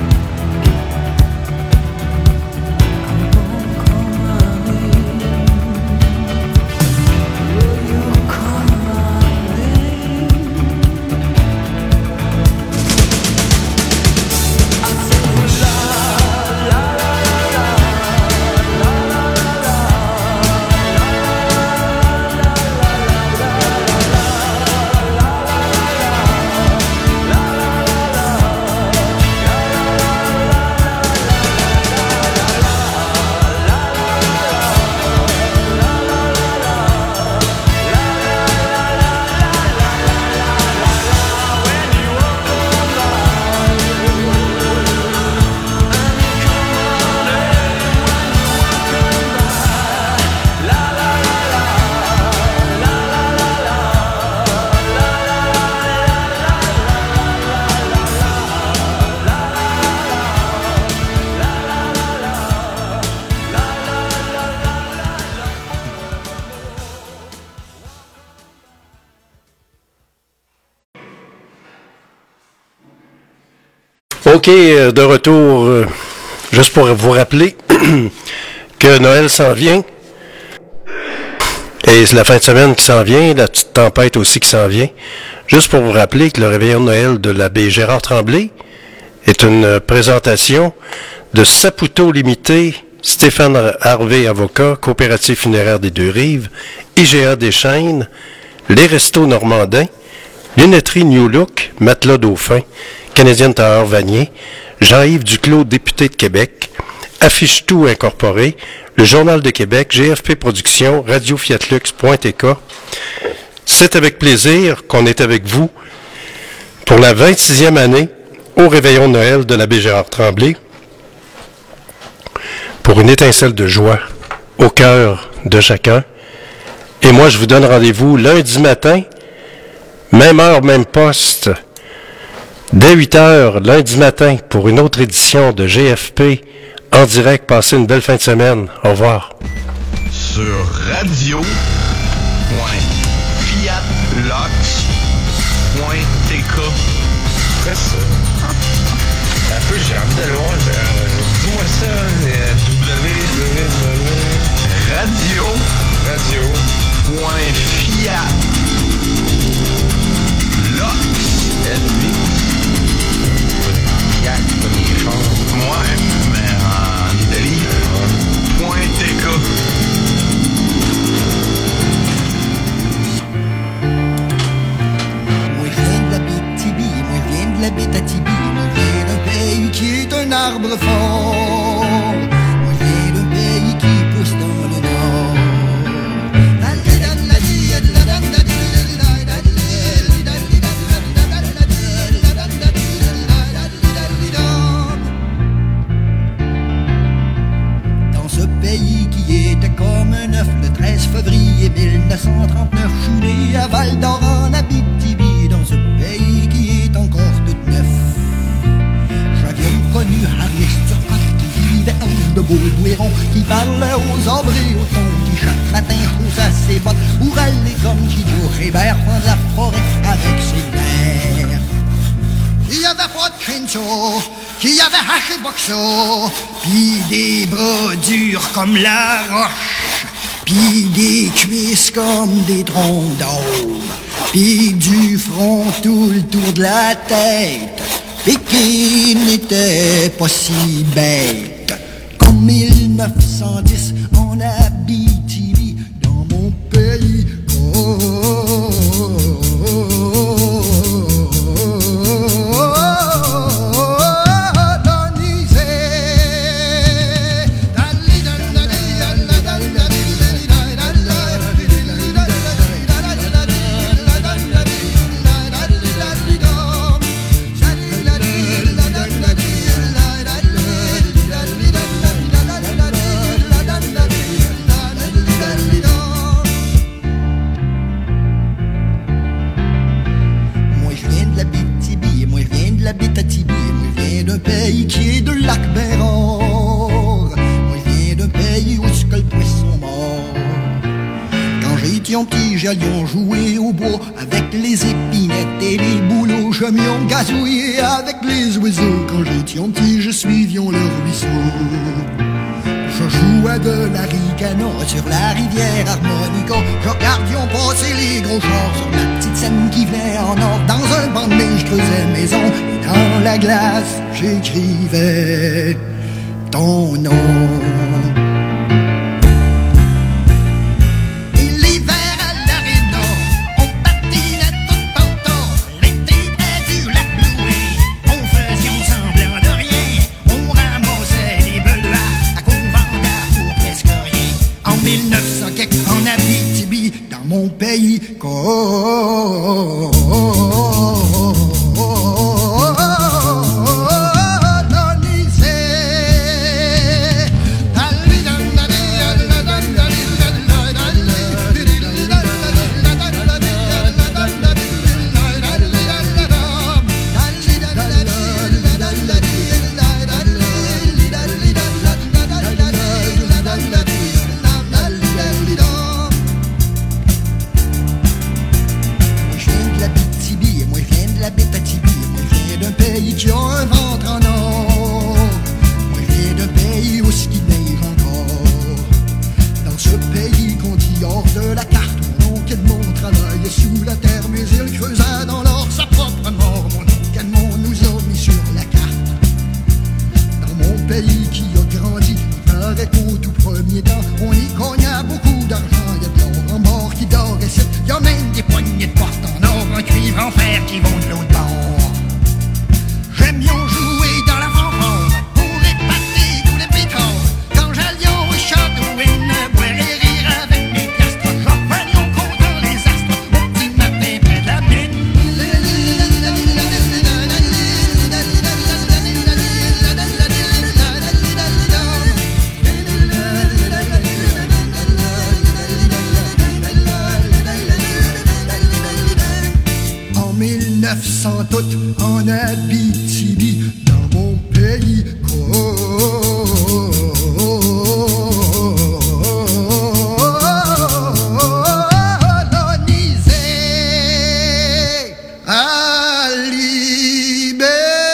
S11: I won't call my name. Will you call my name? I said la la la la la la la
S1: OK, euh, de retour, euh, juste pour vous rappeler que Noël s'en vient. Et c'est la fin de semaine qui s'en vient, la petite tempête aussi qui s'en vient. Juste pour vous rappeler que le réveillon de Noël de l'abbé Gérard Tremblay est une euh, présentation de Saputo Limité, Stéphane Harvey Avocat, Coopérative funéraire des Deux-Rives, I G A des Chênes, Les Restos Normandins, Lunetterie New Look, Matelas Dauphin, Canadienne Tailleur Vanier, Jean-Yves Duclos, député de Québec, Affiche Tout Incorporé, le Journal de Québec, G F P Productions, Radio Fiat Lux point T K. C'est avec plaisir qu'on est avec vous pour la vingt-sixième année au réveillon de Noël de l'abbé Gérard Tremblay pour une étincelle de joie au cœur de chacun. Et moi, je vous donne rendez-vous lundi matin Même heure, même poste. Dès huit heures, lundi matin, pour une autre édition de G F P en direct. Passez une belle fin de semaine. Au revoir.
S12: Sur radio point fiat lox point t k.
S13: C'est ça. Un peu, j'ai envie d'aller voir. euh, Dis-moi ça, euh, www.
S12: Radio
S13: Radio.
S12: point fiat lox.
S13: Fiat, comme les chars.
S12: Ouais, mais en Italie. Point t k.
S14: Moi je viens de la Bitibi, moi je viens de la Bétatibi, moi je viens d'un pays qui est un arbre fort. Moi je viens d'un pays qui pousse dans le nord. Dans ce pays qui était comme un œuf le treize février mille neuf cent trente-neuf, je suis né à Val d'Or en Abitibi, dans ce pays qui est encore tout neuf. J'avais connu Harris Turcotte qui vivait en de Baudouiron, qui parlait aux arbres et aux tons, qui chaque matin chaussait ses bottes pour aller comme qui doit Hébert dans la forêt avec ses mères. Il y avait pas de crincho, qu'il y avait haché boxo, pis des bras durs comme la roche, pis des cuisses comme des troncs d'or, pis du front tout le tour de la tête, pis qui n'était pas si bête. Comme mille neuf cent dix en Abitibi, dans mon pays. Pays qui est de lac Bérard. Moi je viens d'un pays où ce que le poisson mort. Quand j'étais un petit, j'allions jouer au bois avec les épinettes et les bouleaux. Je m'y gazouillé avec les oiseaux. Quand j'étais un petit, je suivions le ruisseau. Je jouais de la ricana sur la rivière Harmonica. Je regardions passer les gros chars sur la petite scène qui venait en or. Dans un banc de neige, je creusais maison. Et dans la glace, j'écrivais ton nom. Et l'hiver à l'aréna, on patinait tout en temps. L'été près du lac Bloué, on faisait semblant de rien. On ramassait les beluas à Courvanda pour presque rien. En mille neuf cent quelque, en Abitibi, dans mon pays. Oh, oh, oh, oh, oh. Qui a un ventre en or. Moi je viens d'un pays où ce qui neige encore. Dans ce pays qu'on dit hors de la carte, mon oncle Edmond travaillait sous la terre, mais il creusa dans l'or sa propre mort. Mon oncle Edmond nous a mis sur la carte. Dans mon pays qui a grandi, il paraît qu'au tout premier temps, on y cogna beaucoup d'argent. Il y a de l'or en mort qui dort et c'est, il y a même des poignées de porte en or, en cuivre, en fer qui vont de l'autre bord. J'aimions jouer dans la fanfare pour épater tous les pétards. Quand j'allions au château et ne boire et rire avec mes piastres, j'en comptant les astres au petit matin près de la mine. mille neuf cents tout en Abitibi, dans mon pays colonisé, à libérer.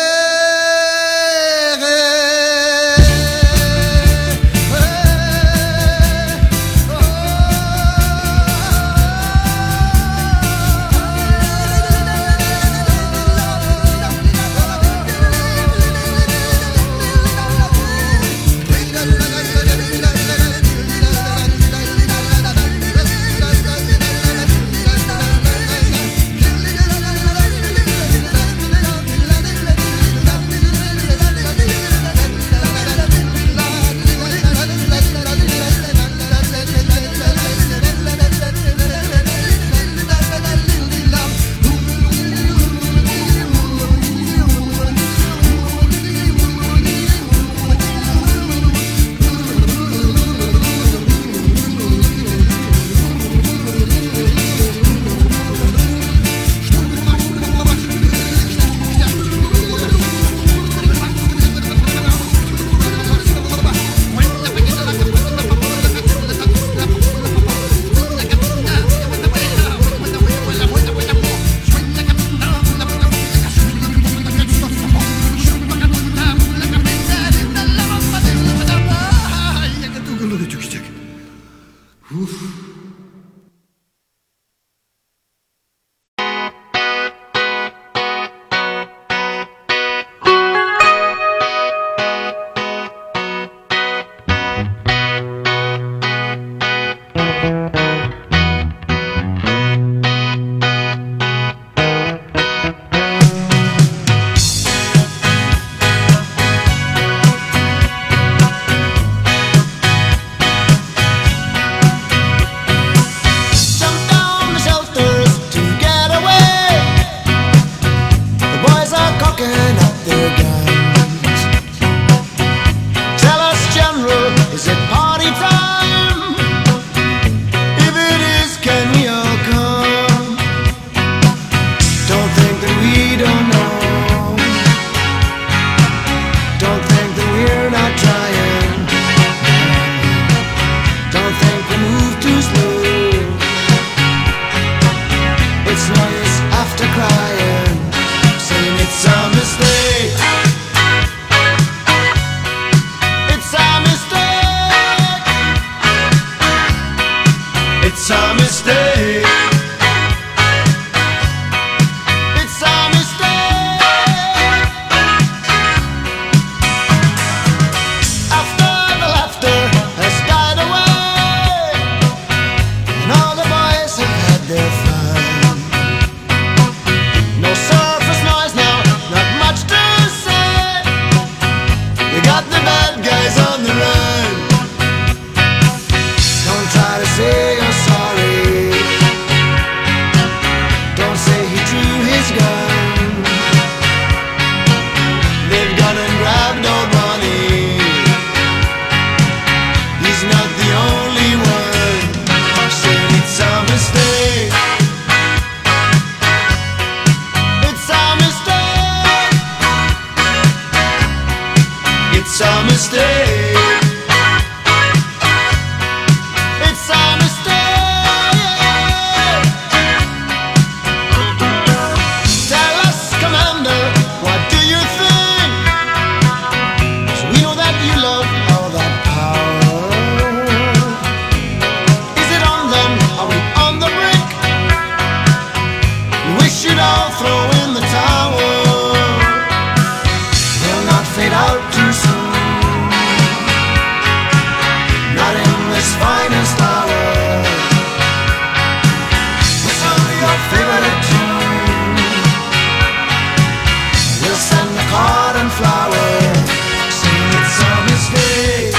S11: It's a mistake. It's a mistake. After the laughter has died away, and all the boys have had their fun, no surface noise now, not much to say. We got the bad guys on the run. Don't try to say you're sorry. Don't say he drew his gun. They've gone and grabbed old Ronnie. He's not the only one. Said it's a mistake. It's a mistake. It's a mistake. It's a mistake. Tell us, Commander, what do you think? 'Cause we know that you love all that power. Is it on them? Are we on the brink? We wish you'd all throw in the towel. We'll not fade out too soon. Not in this finest hour. Whistle your favorite tune. We'll send the card and flower. Sing it's a mistake.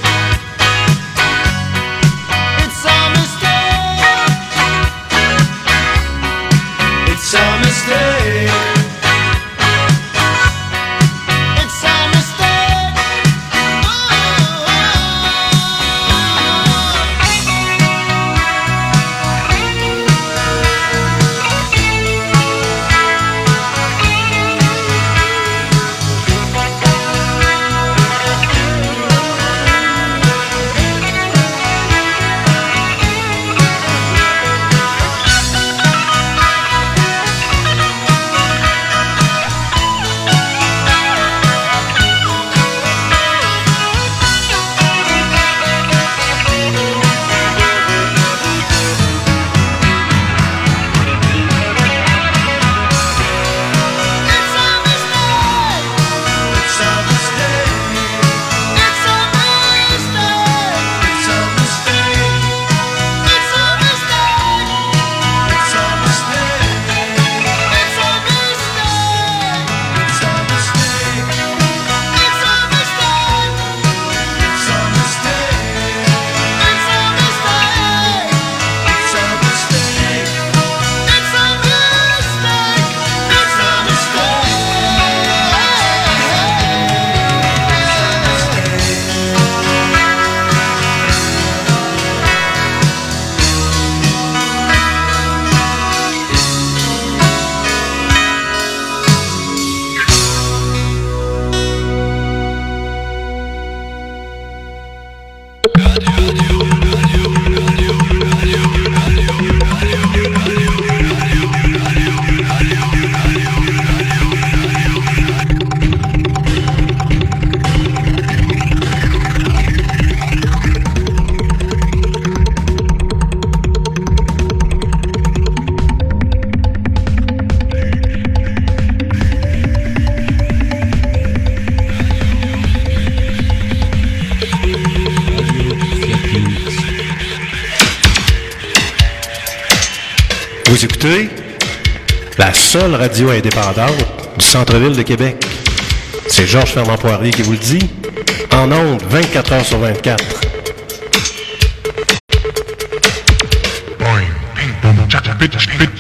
S11: It's a mistake. It's a mistake. It's a mistake. Oh.
S9: Vous écoutez la seule radio indépendante du centre-ville de Québec. C'est Georges Fernand-Poirier qui vous le dit, en ondes vingt-quatre heures sur vingt-quatre.
S5: Boing, ping, boom, cha, cha, bitch, bitch.